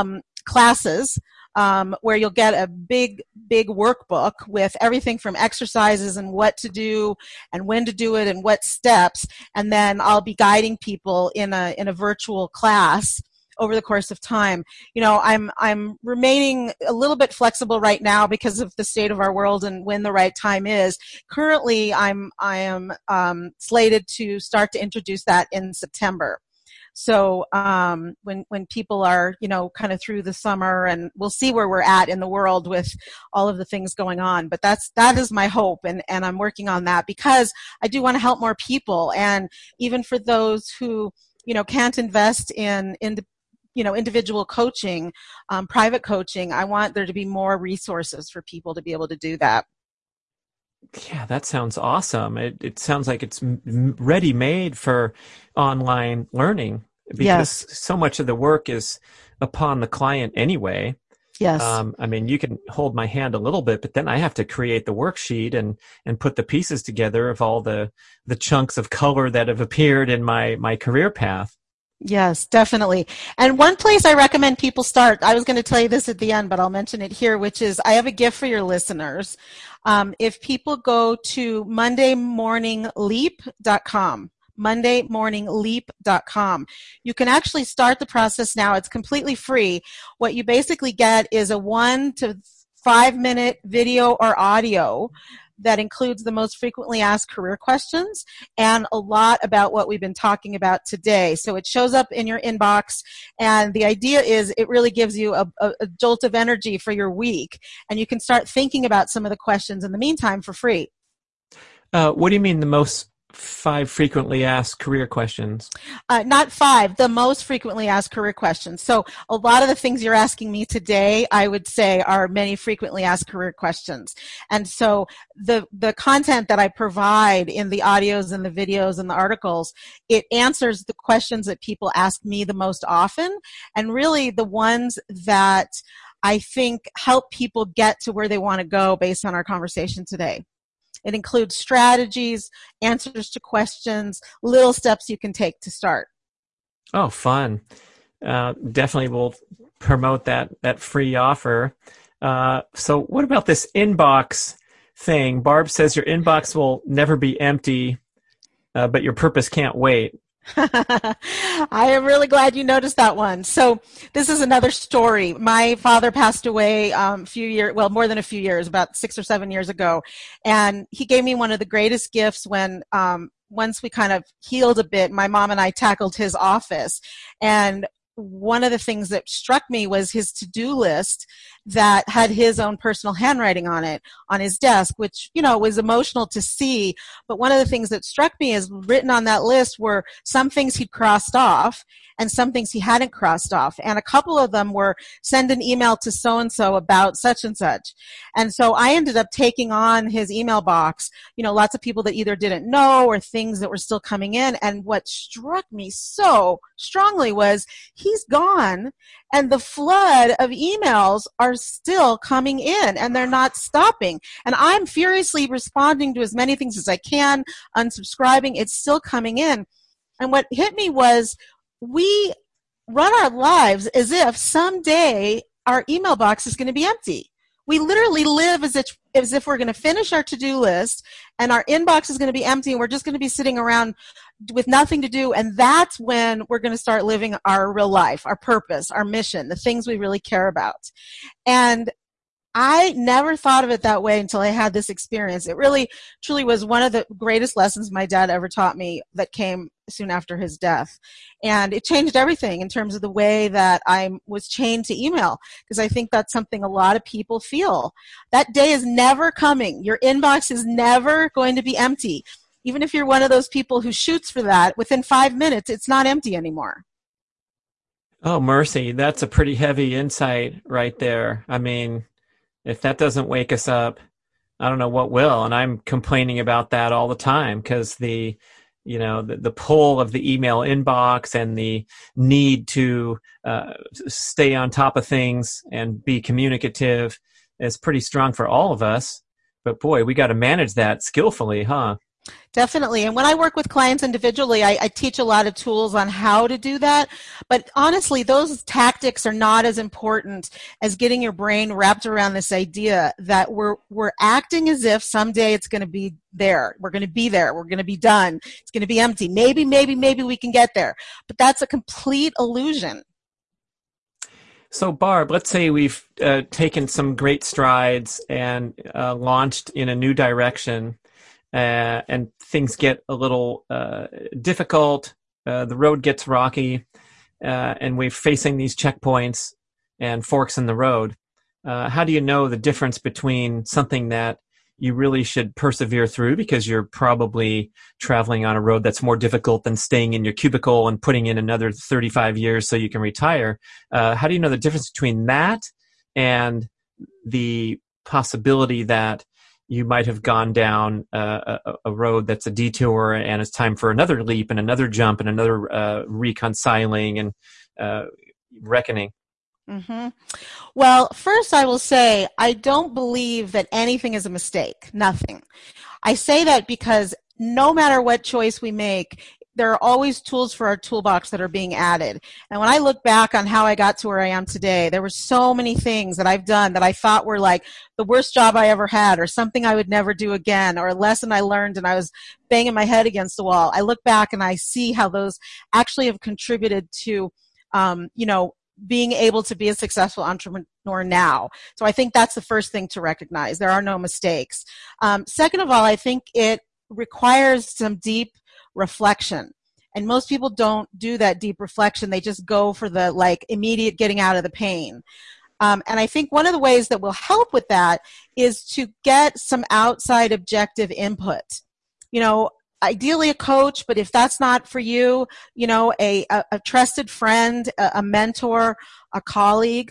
Speaker 3: classes where you'll get a big workbook with everything from exercises and what to do and when to do it and what steps. And then I'll be guiding people in a virtual class over the course of time. I'm remaining a little bit flexible right now because of the state of our world and when the right time is. Currently, I am slated to start to introduce that in September. So when people are, kind of through the summer, and we'll see where we're at in the world with all of the things going on. But that is my hope, and I'm working on that because I do want to help more people. And even for those who, can't invest in individual coaching, private coaching, I want there to be more resources for people to be able to do that.
Speaker 1: Yeah, that sounds awesome. It sounds like it's ready-made for online learning because so much of the work is upon the client anyway.
Speaker 3: Yes.
Speaker 1: You can hold my hand a little bit, but then I have to create the worksheet and put the pieces together of all the chunks of color that have appeared in my career path.
Speaker 3: Yes, definitely. And one place I recommend people start, I was going to tell you this at the end, but I'll mention it here, which is I have a gift for your listeners. If people go to mondaymorningleap.com, mondaymorningleap.com, you can actually start the process now. It's completely free. What you basically get is a 1 to 5 minute video or audio that includes the most frequently asked career questions and a lot about what we've been talking about today. So it shows up in your inbox, and the idea is it really gives you a jolt of energy for your week, and you can start thinking about some of the questions in the meantime for free.
Speaker 1: What do you mean the most 5 frequently asked career questions?
Speaker 3: Not 5, the most frequently asked career questions. So a lot of the things you're asking me today, I would say, are many frequently asked career questions. And so the content that I provide in the audios and the videos and the articles, it answers the questions that people ask me the most often, and really the ones that I think help people get to where they want to go based on our conversation today. It includes strategies, answers to questions, little steps you can take to start.
Speaker 1: Oh, fun. Definitely will promote that free offer. So what about this inbox thing? Barb says your inbox will never be empty, but your purpose can't wait.
Speaker 3: I am really glad you noticed that one. So this is another story. My father passed away more than a few years, about 6 or 7 years ago. And he gave me one of the greatest gifts when, once we kind of healed a bit, my mom and I tackled his office. And one of the things that struck me was his to-do list that had his own personal handwriting on it, on his desk, which, was emotional to see. But one of the things that struck me is written on that list were some things he'd crossed off and some things he hadn't crossed off. And a couple of them were send an email to so-and-so about such and such. And so I ended up taking on his email box, lots of people that either didn't know or things that were still coming in. And what struck me so strongly was he's gone and the flood of emails are still coming in and they're not stopping. And I'm furiously responding to as many things as I can, unsubscribing. It's still coming in. And what hit me was we run our lives as if someday our email box is going to be empty. We literally live as if we're going to finish our to-do list and our inbox is going to be empty and we're just going to be sitting around with nothing to do. And that's when we're going to start living our real life, our purpose, our mission, the things we really care about. And I never thought of it that way until I had this experience. It really, truly was one of the greatest lessons my dad ever taught me that came soon after his death. And it changed everything in terms of the way that I was chained to email, because I think that's something a lot of people feel. That day is never coming. Your inbox is never going to be empty. Even if you're one of those people who shoots for that, within 5 minutes, it's not empty anymore.
Speaker 1: Oh, mercy. That's a pretty heavy insight right there. I mean, if that doesn't wake us up, I don't know what will. And I'm complaining about that all the time because the pull of the email inbox and the need to stay on top of things and be communicative is pretty strong for all of us. But boy, we got to manage that skillfully, huh?
Speaker 3: Definitely. And when I work with clients individually, I teach a lot of tools on how to do that. But honestly, those tactics are not as important as getting your brain wrapped around this idea that we're acting as if someday it's going to be there. We're going to be there. We're going to be done. It's going to be empty. Maybe we can get there. But that's a complete illusion.
Speaker 1: So Barb, let's say we've taken some great strides and launched in a new direction. And things get a little difficult, the road gets rocky, and we're facing these checkpoints and forks in the road. How do you know the difference between something that you really should persevere through because you're probably traveling on a road that's more difficult than staying in your cubicle and putting in another 35 years so you can retire? How do you know the difference between that and the possibility that you might have gone down a road that's a detour and it's time for another leap and another jump and another reconciling and reckoning?
Speaker 3: Mm-hmm. Well, first I will say I don't believe that anything is a mistake. Nothing. I say that because no matter what choice we make, there are always tools for our toolbox that are being added. And when I look back on how I got to where I am today, there were so many things that I've done that I thought were like the worst job I ever had or something I would never do again or a lesson I learned and I was banging my head against the wall. I look back and I see how those actually have contributed to, being able to be a successful entrepreneur now. So I think that's the first thing to recognize. There are no mistakes. Second of all, I think it requires some deep reflection. And most people don't do that deep reflection. They just go for the immediate getting out of the pain. And I think one of the ways that will help with that is to get some outside objective input. ideally a coach, but if that's not for you, a trusted friend, a mentor, a colleague,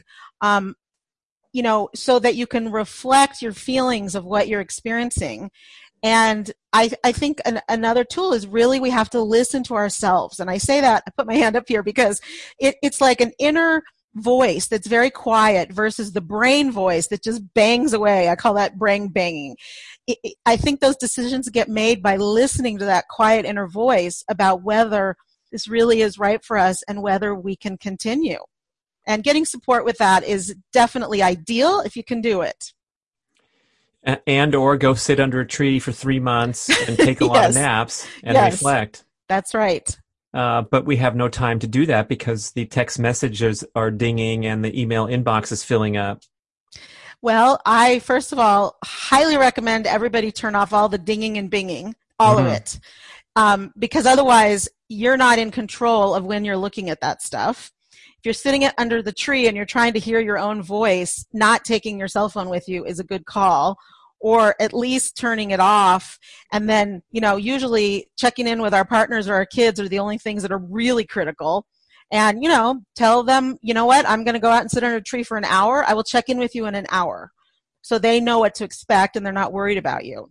Speaker 3: so that you can reflect your feelings of what you're experiencing. And I think another tool is really we have to listen to ourselves. And I say that, I put my hand up here because it's like an inner voice that's very quiet versus the brain voice that just bangs away. I call that brain banging. I think those decisions get made by listening to that quiet inner voice about whether this really is right for us and whether we can continue. And getting support with that is definitely ideal if you can do it.
Speaker 1: And or go sit under a tree for 3 months and take a lot of naps and reflect.
Speaker 3: That's right.
Speaker 1: But we have no time to do that because the text messages are dinging and the email inbox is filling up.
Speaker 3: Well, I, first of all, highly recommend everybody turn off all the dinging and binging, all of it. Because otherwise, you're not in control of when you're looking at that stuff. If you're sitting under the tree and you're trying to hear your own voice, not taking your cell phone with you is a good call. Or at least turning it off. And then, usually checking in with our partners or our kids are the only things that are really critical. And, tell them, you know what, I'm going to go out and sit under a tree for an hour. I will check in with you in an hour. So they know what to expect and they're not worried about you.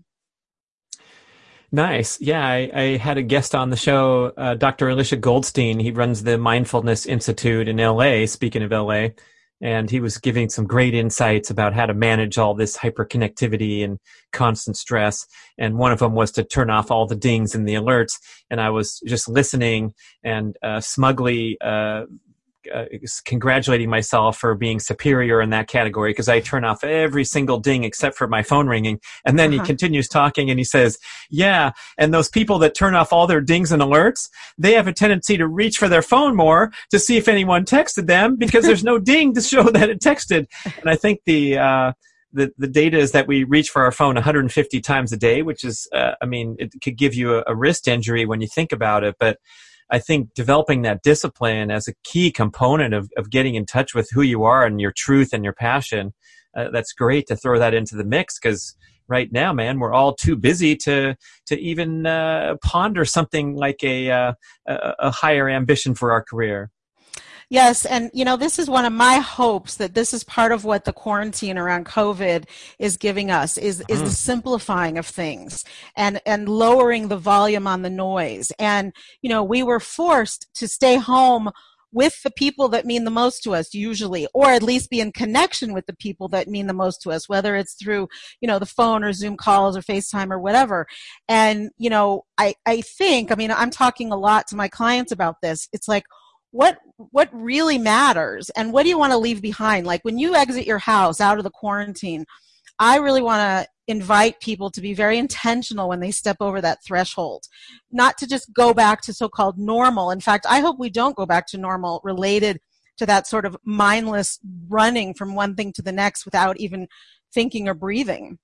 Speaker 1: Nice. Yeah, I had a guest on the show, Dr. Alicia Goldstein. He runs the Mindfulness Institute in LA, speaking of LA. And he was giving some great insights about how to manage all this hyperconnectivity and constant stress. And one of them was to turn off all the dings and the alerts. And I was just listening and smugly congratulating myself for being superior in that category because I turn off every single ding except for my phone ringing. And then he continues talking and he says, yeah, and those people that turn off all their dings and alerts, they have a tendency to reach for their phone more to see if anyone texted them because there's no ding to show that it texted. And I think the data is that we reach for our phone 150 times a day, which is, it could give you a wrist injury when you think about it. But I think developing that discipline as a key component of getting in touch with who you are and your truth and your passion, that's great to throw that into the mix because right now, man, we're all too busy to even ponder something like a higher ambition for our career.
Speaker 3: Yes, and this is one of my hopes that this is part of what the quarantine around COVID is giving us is the simplifying of things and lowering the volume on the noise. And we were forced to stay home with the people that mean the most to us usually, or at least be in connection with the people that mean the most to us, whether it's through, the phone or Zoom calls or FaceTime or whatever. And, I think, I'm talking a lot to my clients about this. It's like, what really matters and what do you want to leave behind? Like when you exit your house out of the quarantine, I really want to invite people to be very intentional when they step over that threshold, not to just go back to so-called normal. In fact, I hope we don't go back to normal related to that sort of mindless running from one thing to the next without even thinking or breathing.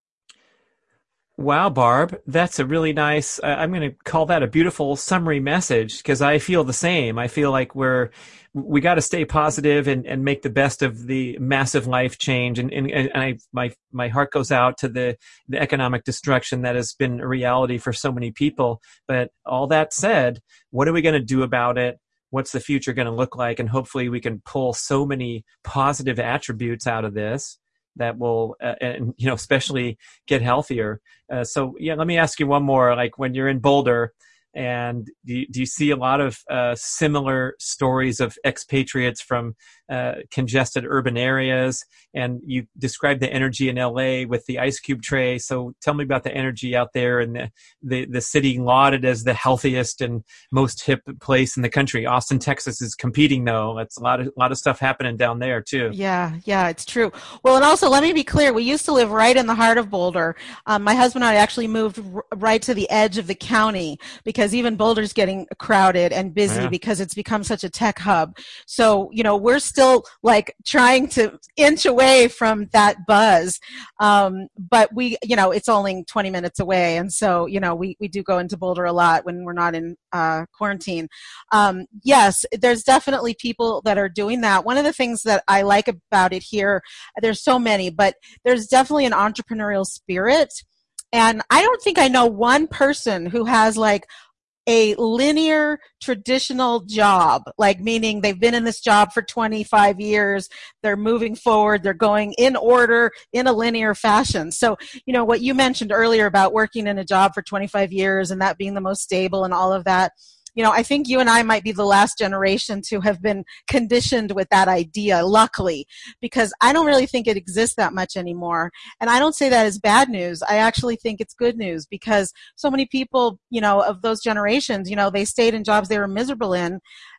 Speaker 1: Wow, Barb, that's a really nice, I'm going to call that a beautiful summary message because I feel the same. I feel like we got to stay positive and make the best of the massive life change. And my heart goes out to the economic destruction that has been a reality for so many people. But all that said, what are we going to do about it? What's the future going to look like? And hopefully we can pull so many positive attributes out of this that will, especially get healthier. So let me ask you one more, like when you're in Boulder and do you see a lot of similar stories of expatriates from congested urban areas? And you described the energy in LA with the ice cube tray. So tell me about the energy out there and the city lauded as the healthiest and most hip place in the country. Austin, Texas is competing though. It's a lot of stuff happening down there too.
Speaker 3: Yeah, it's true. Well, and also let me be clear. We used to live right in the heart of Boulder. My husband and I actually moved right to the edge of the county because even Boulder's getting crowded and busy because it's become such a tech hub. So, we're still like trying to inch away from that buzz. But we, it's only 20 minutes away. And so, we do go into Boulder a lot when we're not in quarantine. Yes, there's definitely people that are doing that. One of the things that I like about it here, there's so many, but there's definitely an entrepreneurial spirit. And I don't think I know one person who has like a linear traditional job, like meaning they've been in this job for 25 years, they're moving forward, they're going in order in a linear fashion. So, what you mentioned earlier about working in a job for 25 years and that being the most stable and all of that, I think you and I might be the last generation to have been conditioned with that idea, luckily, because I don't really think it exists that much anymore. And I don't say that as bad news. I actually think it's good news because so many people, of those generations, they stayed in jobs they were miserable in.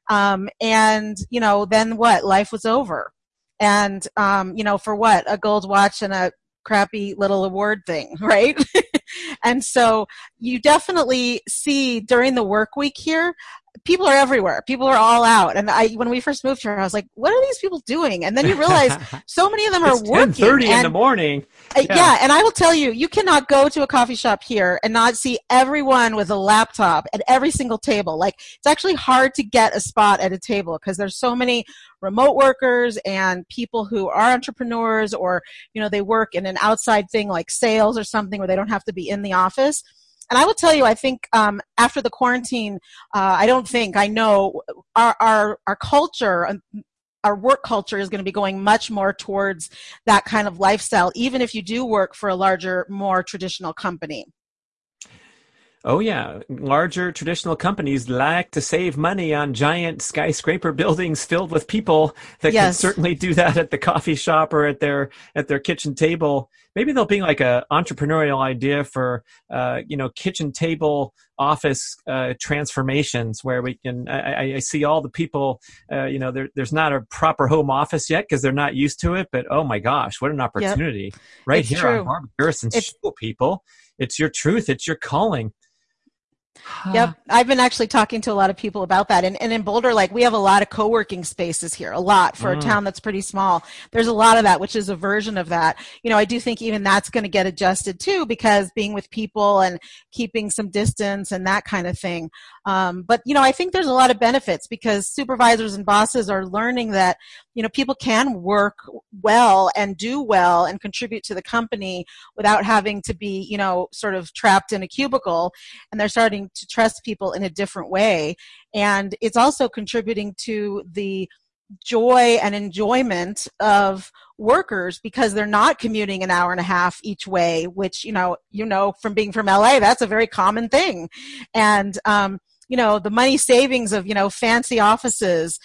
Speaker 3: And then what? Life was over. And, for what? A gold watch and a crappy little award thing, right? And so you definitely see during the work week here, people are everywhere. People are all out. And when we first moved here, I was like, what are these people doing? And then you realize so many of them are working.
Speaker 1: 10:30 in the morning.
Speaker 3: Yeah. And I will tell you, you cannot go to a coffee shop here and not see everyone with a laptop at every single table. Like, it's actually hard to get a spot at a table because there's so many remote workers and people who are entrepreneurs, or, they work in an outside thing like sales or something where they don't have to be in the office. And I will tell you, I think after the quarantine, I know our culture, our work culture is going to be going much more towards that kind of lifestyle, even if you do work for a larger, more traditional company.
Speaker 1: Oh, yeah. Larger traditional companies like to save money on giant skyscraper buildings filled with people that can certainly do that at the coffee shop or at their kitchen table. Maybe there'll be like a entrepreneurial idea for, kitchen table office transformations where we can, I see all the people, there's not a proper home office yet because they're not used to it, but oh my gosh, what an opportunity.
Speaker 3: Yep.
Speaker 1: Right
Speaker 3: it's
Speaker 1: here
Speaker 3: true.
Speaker 1: on Barbara Garrison's show, people. It's your truth. It's your calling.
Speaker 3: Yep. I've been actually talking to a lot of people about that. And in Boulder, we have a lot of co-working spaces here, a lot for a town that's pretty small. There's a lot of that, which is a version of that. I do think even that's going to get adjusted too, because being with people and keeping some distance and that kind of thing. But I think there's a lot of benefits because supervisors and bosses are learning that, people can work well and do well and contribute to the company without having to be, sort of trapped in a cubicle. And they're starting to trust people in a different way. And it's also contributing to the joy and enjoyment of workers because they're not commuting an hour and a half each way, which, from being from LA, that's a very common thing. And, the money savings of, fancy offices,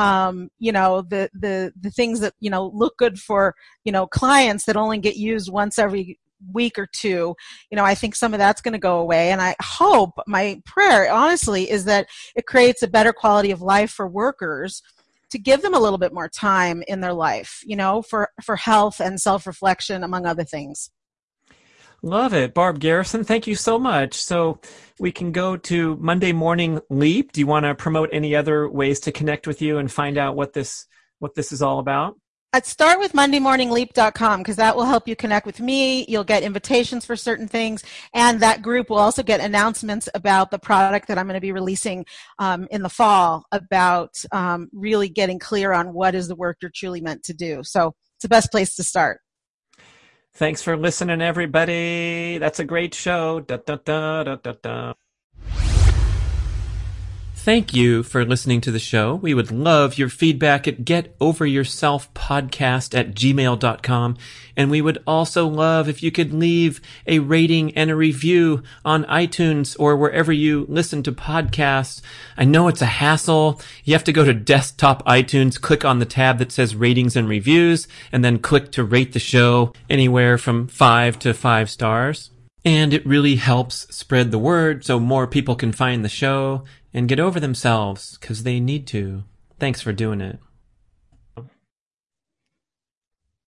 Speaker 3: the things that, look good for, clients that only get used once every week or two, I think some of that's going to go away. And I hope, my prayer, honestly, is that it creates a better quality of life for workers to give them a little bit more time in their life, for health and self-reflection, among other things.
Speaker 1: Love it. Barb Garrison, thank you so much. So we can go to Monday Morning Leap. Do you want to promote any other ways to connect with you and find out what this is all about?
Speaker 3: I'd start with MondayMorningLeap.com because that will help you connect with me. You'll get invitations for certain things, and that group will also get announcements about the product that I'm going to be releasing in the fall about really getting clear on what is the work you're truly meant to do. So it's the best place to start.
Speaker 1: Thanks for listening, everybody. That's a great show. Da, da, da, da, da, da. Thank you for listening to the show. We would love your feedback at getoveryourselfpodcast@gmail.com. And we would also love if you could leave a rating and a review on iTunes or wherever you listen to podcasts. I know it's a hassle. You have to go to desktop iTunes, click on the tab that says ratings and reviews, and then click to rate the show anywhere from 5 to 5 stars. And it really helps spread the word so more people can find the show and get over themselves, because they need to. Thanks for doing it.